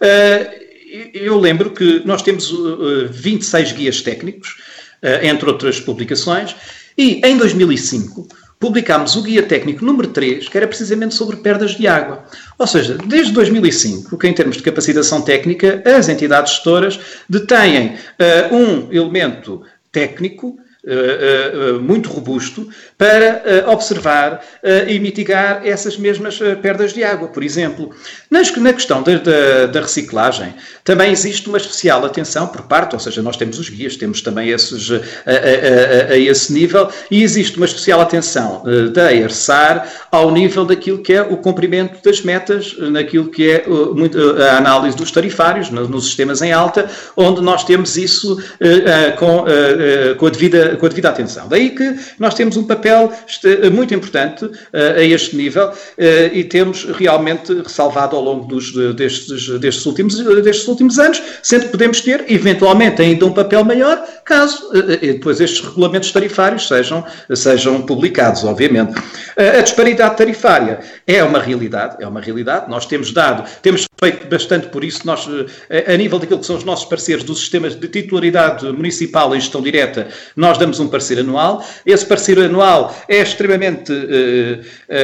Uh, Eu lembro que nós temos uh, vinte e seis guias técnicos, uh, entre outras publicações, e em dois mil e cinco publicámos o guia técnico número três, que era precisamente sobre perdas de água. Ou seja, desde dois mil e cinco, que em termos de capacitação técnica, as entidades gestoras detêm uh, um elemento técnico Uh, uh, uh, muito robusto para uh, observar uh, e mitigar essas mesmas uh, perdas de água. Por exemplo, nas, na questão da, da, da reciclagem, também existe uma especial atenção por parte, ou seja, nós temos os guias, temos também esses uh, a, a, a, a esse nível, e existe uma especial atenção uh, da ERSAR ao nível daquilo que é o cumprimento das metas, naquilo que é uh, muito, uh, a análise dos tarifários, no, nos sistemas em alta, onde nós temos isso uh, uh, com, uh, uh, com a devida com a devida atenção. Daí que nós temos um papel muito importante uh, a este nível uh, e temos realmente ressalvado ao longo dos, destes, destes, últimos, destes últimos anos, sendo que podemos ter, eventualmente, ainda um papel maior, caso uh, depois estes regulamentos tarifários sejam, sejam publicados, obviamente. Uh, a disparidade tarifária é uma realidade, é uma realidade. Nós temos dado, temos feito bastante por isso, nós, uh, a nível daquilo que são os nossos parceiros dos sistemas de titularidade municipal em gestão direta, nós damos um parecer anual. Esse parecer anual é extremamente, uh,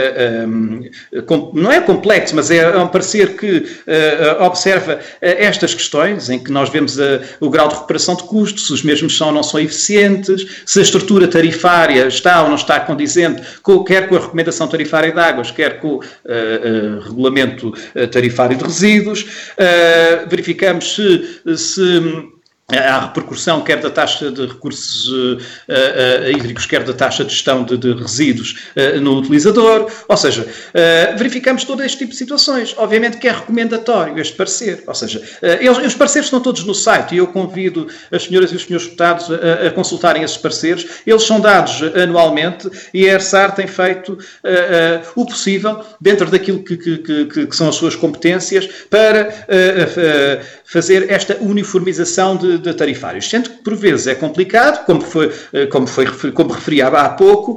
uh, um, com, não é complexo, mas é um parecer que uh, observa uh, estas questões, em que nós vemos uh, o grau de recuperação de custos, se os mesmos são ou não são eficientes, se a estrutura tarifária está ou não está condizente, com, quer com a recomendação tarifária de águas, quer com o uh, uh, regulamento uh, tarifário de resíduos. Uh, verificamos se, se há repercussão quer da taxa de recursos uh, uh, hídricos, quer da taxa de gestão de, de resíduos uh, no utilizador, ou seja, uh, verificamos todo este tipo de situações. Obviamente que é recomendatório este parecer, ou seja, uh, eles, os pareceres estão todos no site e eu convido as senhoras e os senhores deputados a, a consultarem esses pareceres. Eles são dados anualmente e a ERSAR tem feito uh, uh, o possível, dentro daquilo que, que, que, que são as suas competências, para uh, uh, fazer esta uniformização de de tarifários, sendo que por vezes é complicado, como foi, como foi como referi há pouco,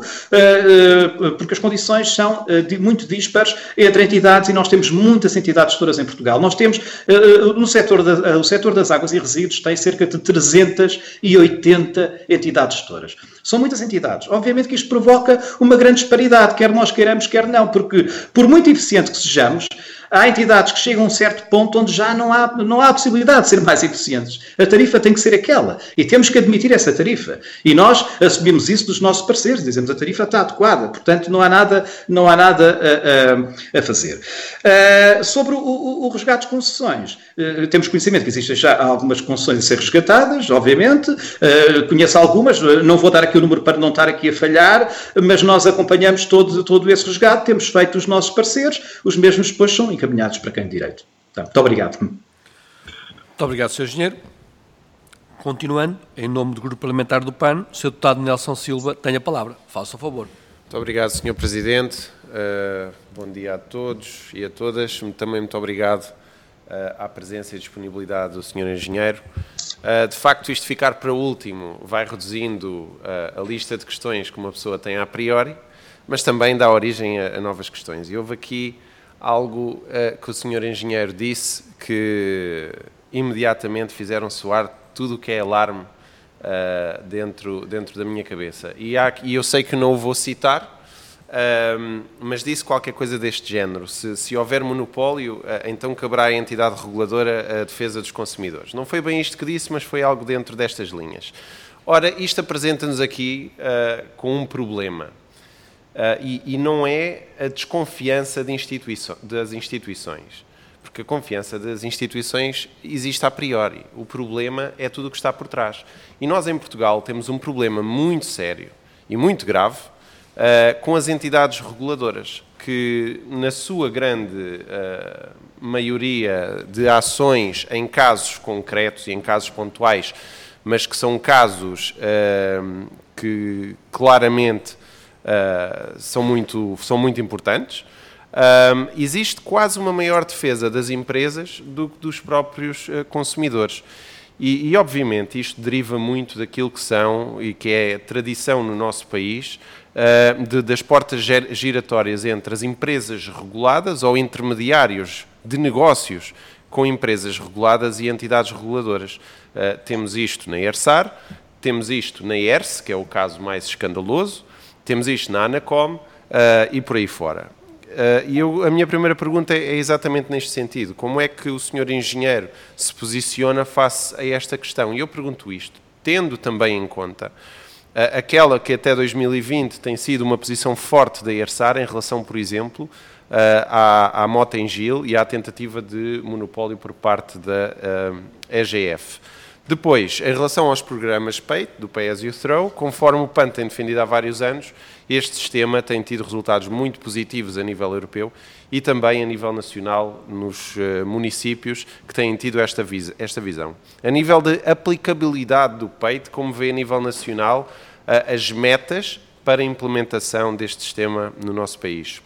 porque as condições são muito dispares entre entidades e nós temos muitas entidades gestoras em Portugal. Nós temos, no setor, da, o setor das águas e resíduos tem cerca de trezentas e oitenta entidades gestoras. São muitas entidades. Obviamente que isto provoca uma grande disparidade, quer nós queiramos, quer não, porque por muito eficiente que sejamos, há entidades que chegam a um certo ponto onde já não há, não há possibilidade de ser mais eficientes. A tarifa tem que ser aquela. E temos que admitir essa tarifa. E nós assumimos isso dos nossos parceiros. Dizemos que a tarifa está adequada. Portanto, não há nada, não há nada a, a, a fazer. Uh, sobre o, o, o resgate de concessões. Uh, temos conhecimento que existem já algumas concessões a ser resgatadas, obviamente. Uh, conheço algumas. Não vou dar aqui o número para não estar aqui a falhar, mas nós acompanhamos todo, todo esse resgate. Temos feito os nossos parceiros. Os mesmos depois são encaminhados para quem de direito. Então, muito obrigado. Muito obrigado, senhor Engenheiro. Continuando, em nome do Grupo Parlamentar do P A N, o senhor Deputado Nelson Silva tem a palavra. Faça o favor. Muito obrigado, senhor Presidente. Uh, bom dia a todos e a todas. Também muito obrigado uh, à presença e disponibilidade do senhor Engenheiro. Uh, de facto, isto ficar para último vai reduzindo uh, a lista de questões que uma pessoa tem a priori, mas também dá origem a, a novas questões. E houve aqui algo uh, que o senhor Engenheiro disse que imediatamente fizeram soar tudo o que é alarme uh, dentro, dentro da minha cabeça. E, há, e eu sei que não o vou citar, uh, mas disse qualquer coisa deste género. Se, se houver monopólio, uh, então caberá à entidade reguladora a defesa dos consumidores. Não foi bem isto que disse, mas foi algo dentro destas linhas. Ora, isto apresenta-nos aqui uh, com um problema. Uh, e, e não é a desconfiança de instituiço, das instituições, porque a confiança das instituições existe a priori. O problema é tudo o que está por trás. E nós, em Portugal, temos um problema muito sério e muito grave uh, com as entidades reguladoras, que, na sua grande uh, maioria de ações em casos concretos e em casos pontuais, mas que são casos uh, que claramente Uh, são, muito, são muito importantes. Uh, existe quase uma maior defesa das empresas do que dos próprios uh, consumidores. E, e, obviamente, isto deriva muito daquilo que são e que é tradição no nosso país, uh, de, das portas giratórias entre as empresas reguladas ou intermediários de negócios com empresas reguladas e entidades reguladoras. Uh, temos isto na ERSAR, temos isto na ERSE, que é o caso mais escandaloso, temos isto na ANACOM uh, e por aí fora. Uh, e eu, a minha primeira pergunta é exatamente neste sentido. Como é que o senhor Engenheiro se posiciona face a esta questão? E eu pergunto isto, tendo também em conta uh, aquela que até dois mil e vinte tem sido uma posição forte da ERSAR em relação, por exemplo, uh, à, à Mota-Engil e à tentativa de monopólio por parte da uh, E G F. Depois, em relação aos programas P A I T, do Pay As You Throw, conforme o P A N tem defendido há vários anos, este sistema tem tido resultados muito positivos a nível europeu e também a nível nacional nos uh, municípios que têm tido esta, vis esta visão. A nível de aplicabilidade do P A I T, como vê a nível nacional, uh, as metas para a implementação deste sistema no nosso país.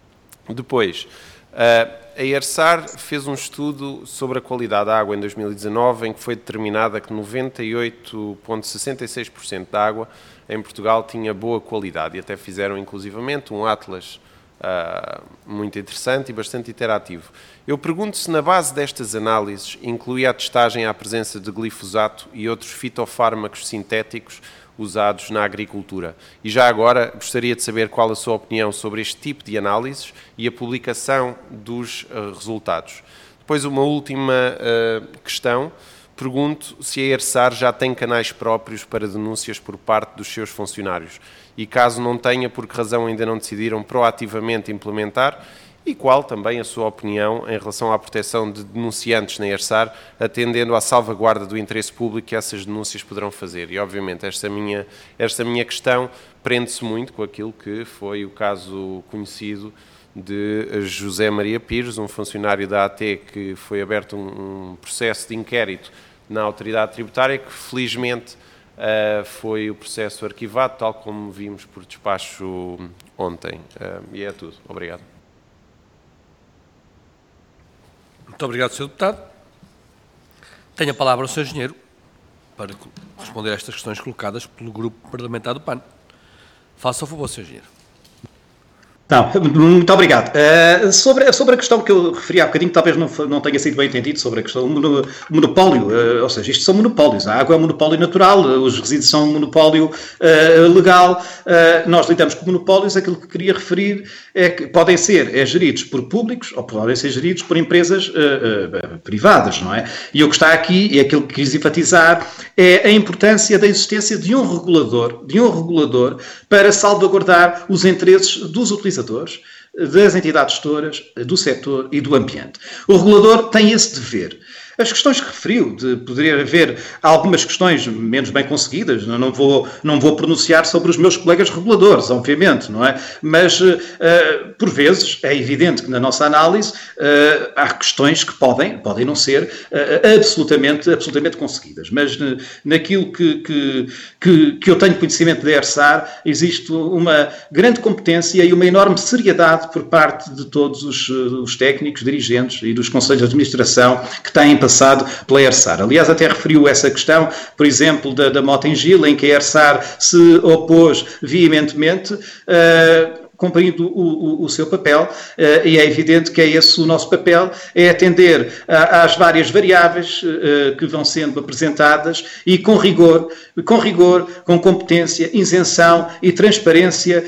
Depois, uh, a ERSAR fez um estudo sobre a qualidade da água em dois mil e dezanove, em que foi determinada que noventa e oito vírgula sessenta e seis por cento da água em Portugal tinha boa qualidade, e até fizeram inclusivamente um atlas uh, muito interessante e bastante interativo. Eu pergunto se na base destas análises inclui a testagem à presença de glifosato e outros fitofármacos sintéticos usados na agricultura. E já agora gostaria de saber qual a sua opinião sobre este tipo de análises e a publicação dos uh, resultados. Depois, uma última uh, questão. Pergunto se a ERSAR já tem canais próprios para denúncias por parte dos seus funcionários e, caso não tenha, por que razão ainda não decidiram proativamente implementar, e qual também a sua opinião em relação à proteção de denunciantes na ERSAR, atendendo à salvaguarda do interesse público que essas denúncias poderão fazer. E, obviamente, esta minha, esta minha questão prende-se muito com aquilo que foi o caso conhecido de José Maria Pires, um funcionário da A T que foi aberto um, um processo de inquérito na autoridade tributária, que felizmente uh, foi o processo arquivado, tal como vimos por despacho ontem. Uh, e é tudo. Obrigado. Muito obrigado, senhor Deputado. Tenho a palavra o senhor Engenheiro para responder a estas questões colocadas pelo Grupo Parlamentar do P A N. Faça o favor, senhor Engenheiro. Não, muito obrigado. Uh, sobre, sobre a questão que eu referi há bocadinho, talvez não, não tenha sido bem entendido, sobre a questão do monopólio, uh, ou seja, isto são monopólios. A água é um monopólio natural, uh, os resíduos são um monopólio uh, legal. Uh, nós lidamos com monopólios, aquilo que queria referir é que podem ser é, geridos por públicos ou podem ser geridos por empresas uh, uh, privadas, não é? E o que está aqui, e aquilo que quis enfatizar, é a importância da existência de um regulador, de um regulador para salvaguardar os interesses dos utilizadores, das entidades gestoras, do setor e do ambiente. O regulador tem esse dever. As questões que referiu, de poder haver algumas questões menos bem conseguidas, não vou, não vou pronunciar sobre os meus colegas reguladores, obviamente, não é? Mas, uh, por vezes, é evidente que na nossa análise uh, há questões que podem, podem não ser uh, absolutamente, absolutamente conseguidas. Mas uh, naquilo que, que, que, que eu tenho conhecimento da ERSAR, existe uma grande competência e uma enorme seriedade por parte de todos os, os técnicos, dirigentes e dos conselhos de administração que têm passado pela ERSAR. Aliás, até referiu essa questão, por exemplo, da, da Mota-Engil, em que a ERSAR se opôs veementemente, uh, cumprindo o, o, o seu papel, uh, e é evidente que é esse o nosso papel, é atender a, às várias variáveis uh, que vão sendo apresentadas e com rigor, com rigor, com competência, isenção e transparência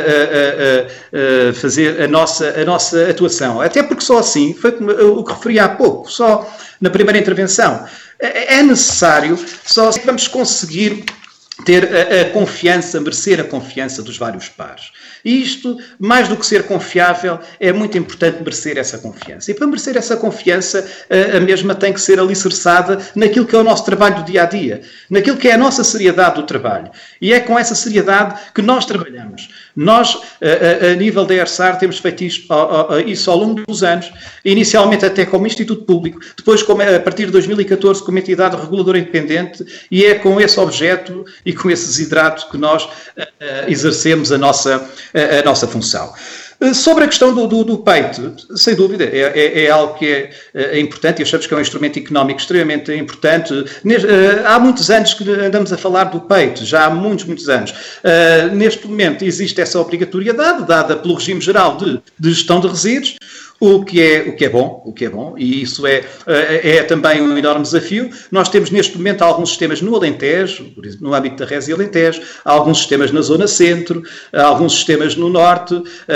uh, uh, uh, uh, fazer a nossa, a nossa atuação. Até porque só assim, foi o que referi há pouco, só na primeira intervenção, é necessário, só assim vamos conseguir ter a, a confiança, merecer a confiança dos vários pares. E isto, mais do que ser confiável, é muito importante merecer essa confiança. E para merecer essa confiança, a, a mesma tem que ser alicerçada naquilo que é o nosso trabalho do dia-a-dia, naquilo que é a nossa seriedade do trabalho. E é com essa seriedade que nós trabalhamos. Nós, a, a, a nível da ERSAR, temos feito isto, a, a, isso ao longo dos anos, inicialmente até como Instituto Público, depois como, a partir de dois mil e catorze como entidade reguladora independente, e é com esse objeto e com esse desidrato que nós uh, exercemos a nossa, a, a nossa função. Sobre a questão do, do, do peito, sem dúvida, é, é, é algo que é, é importante e achamos que é um instrumento económico extremamente importante. Há muitos anos que andamos a falar do peito, já há muitos, muitos anos. Neste momento existe essa obrigatoriedade dada pelo regime geral de, de gestão de resíduos, o que é, o que é bom, o que é bom, e isso é, é também um enorme desafio. Nós temos neste momento alguns sistemas no Alentejo, por exemplo, no âmbito da Resi Alentejo, há alguns sistemas na zona centro, há alguns sistemas no norte, a,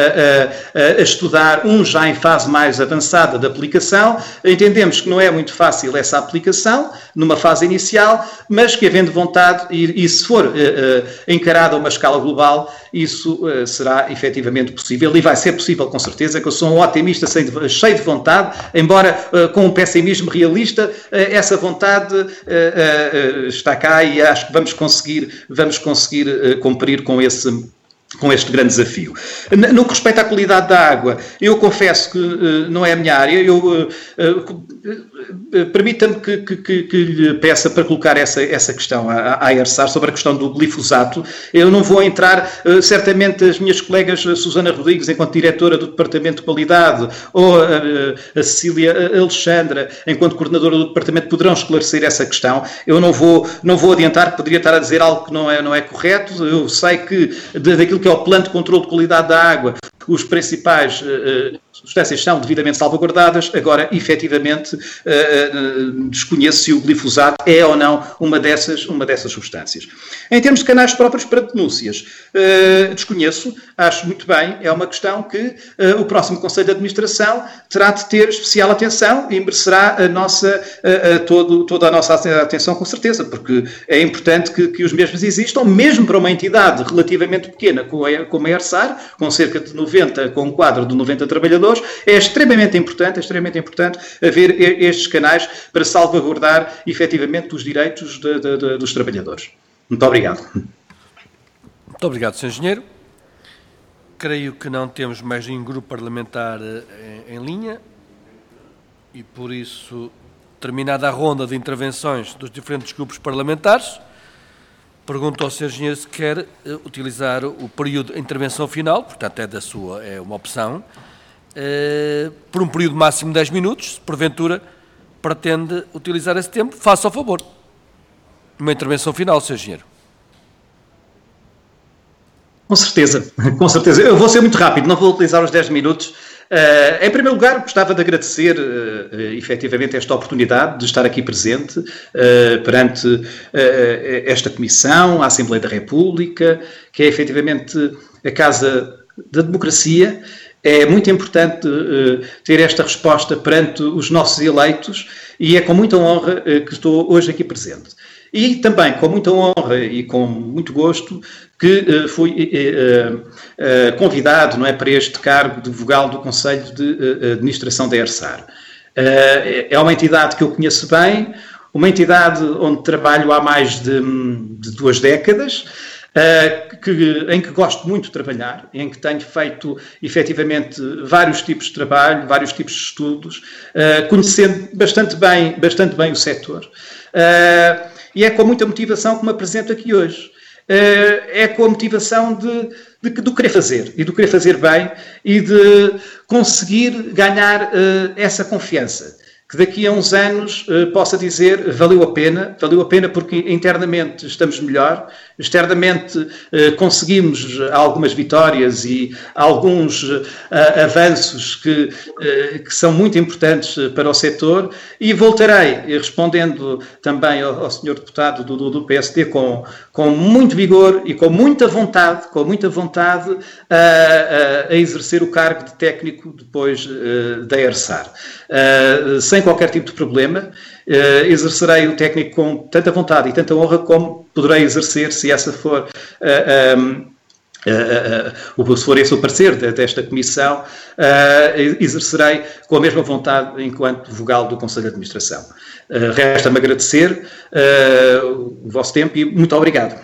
a, a, a estudar, um já em fase mais avançada de aplicação. Entendemos que não é muito fácil essa aplicação, numa fase inicial, mas que havendo vontade, e, e se for uh, uh, encarada a uma escala global, isso uh, será efetivamente possível, e vai ser possível com certeza, que eu sou um ótimo otimista, cheio de vontade, embora uh, com um pessimismo realista, uh, essa vontade uh, uh, está cá e acho que vamos conseguir, vamos conseguir uh, cumprir com esse com este grande desafio. No que respeita à qualidade da água, eu confesso que uh, não é a minha área, eu uh, uh, uh, permita-me que, que, que, que lhe peça para colocar essa, essa questão à, à ERSAR sobre a questão do glifosato. Eu não vou entrar, uh, certamente as minhas colegas a Susana Rodrigues, enquanto diretora do Departamento de Qualidade, ou a, a Cecília Alexandra, enquanto coordenadora do Departamento, poderão esclarecer essa questão. Eu não vou, não vou adiantar, poderia estar a dizer algo que não é, não é correto. Eu sei que daquilo que é o plano de controle de qualidade da água, os principais uh, substâncias são devidamente salvaguardadas. Agora, efetivamente, uh, uh, desconheço se o glifosato é ou não uma dessas, uma dessas substâncias. Em termos de canais próprios para denúncias, uh, desconheço, acho muito bem, é uma questão que uh, o próximo Conselho de Administração terá de ter especial atenção e merecerá a nossa, uh, uh, todo, toda a nossa atenção, com certeza, porque é importante que, que os mesmos existam, mesmo para uma entidade relativamente pequena como a, como a ERSAR, com cerca de noventa, com um quadro de noventa trabalhadores, é extremamente importante, é extremamente importante haver estes canais para salvaguardar efetivamente os direitos de, de, de, dos trabalhadores. Muito obrigado. Muito obrigado, senhor Engenheiro. Creio que não temos mais nenhum grupo parlamentar em, em linha e, por isso, terminada a ronda de intervenções dos diferentes grupos parlamentares, pergunto ao senhor Engenheiro se quer uh, utilizar o período de intervenção final, portanto é da sua, é uma opção, uh, por um período máximo de dez minutos, se porventura pretende utilizar esse tempo, faça o favor. Uma intervenção final, senhor Engenheiro. Com certeza, com certeza. Eu vou ser muito rápido, não vou utilizar os dez minutos. Uh, em primeiro lugar, gostava de agradecer uh, uh, efetivamente esta oportunidade de estar aqui presente uh, perante uh, esta Comissão, a Assembleia da República, que é efetivamente a Casa da Democracia. É muito importante uh, ter esta resposta perante os nossos eleitos e é com muita honra uh, que estou hoje aqui presente. E também com muita honra e com muito gosto que uh, fui uh, uh, convidado, não é, para este cargo de vogal do Conselho de uh, Administração da ERSAR. Uh, é uma entidade que eu conheço bem, uma entidade onde trabalho há mais de, de duas décadas, uh, que, em que gosto muito de trabalhar, em que tenho feito efetivamente vários tipos de trabalho, vários tipos de estudos, uh, conhecendo bastante bem, bastante bem o setor. Uh, e é com muita motivação que me apresento aqui hoje. Uh, é com a motivação de, de, de querer fazer, e de querer fazer bem, e de conseguir ganhar uh, essa confiança. Que daqui a uns anos uh, possa dizer valeu a pena, valeu a pena porque internamente estamos melhor, externamente uh, conseguimos algumas vitórias e alguns uh, avanços que, uh, que são muito importantes para o setor, e voltarei, respondendo também ao, ao senhor deputado do, do, do P S D, com, com muito vigor e com muita vontade, com muita vontade a, a, a exercer o cargo de técnico depois uh, da ERSAR. Uh, sem qualquer tipo de problema, uh, exercerei o técnico com tanta vontade e tanta honra como poderei exercer, se essa for uh, um, uh, uh, uh, se for esse o parecer desta Comissão, uh, exercerei com a mesma vontade enquanto vogal do Conselho de Administração. Uh, Resta-me agradecer uh, o vosso tempo e muito obrigado.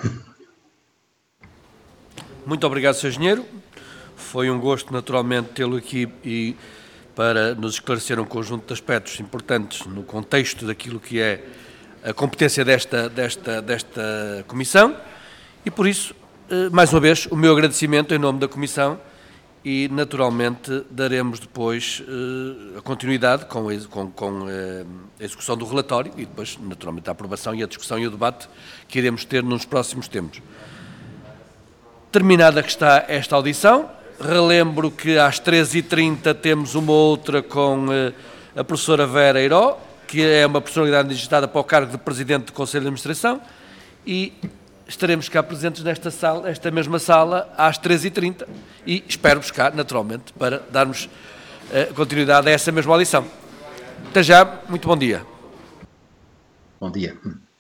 Muito obrigado, senhor Engenheiro. Foi um gosto, naturalmente, tê-lo aqui e para nos esclarecer um conjunto de aspectos importantes no contexto daquilo que é a competência desta, desta, desta Comissão e, por isso, mais uma vez, o meu agradecimento em nome da Comissão e, naturalmente, daremos depois a continuidade com, com, com a execução do relatório e depois, naturalmente, a aprovação e a discussão e o debate que iremos ter nos próximos tempos. Terminada que está esta audição, relembro que às treze e trinta temos uma outra com uh, a professora Vera Eiró, que é uma personalidade digitada para o cargo de Presidente do Conselho de Administração, e estaremos cá presentes nesta sala, esta mesma sala, às treze e trinta, e espero-vos cá, naturalmente, para darmos uh, continuidade a essa mesma audição. Até já, muito bom dia. Bom dia.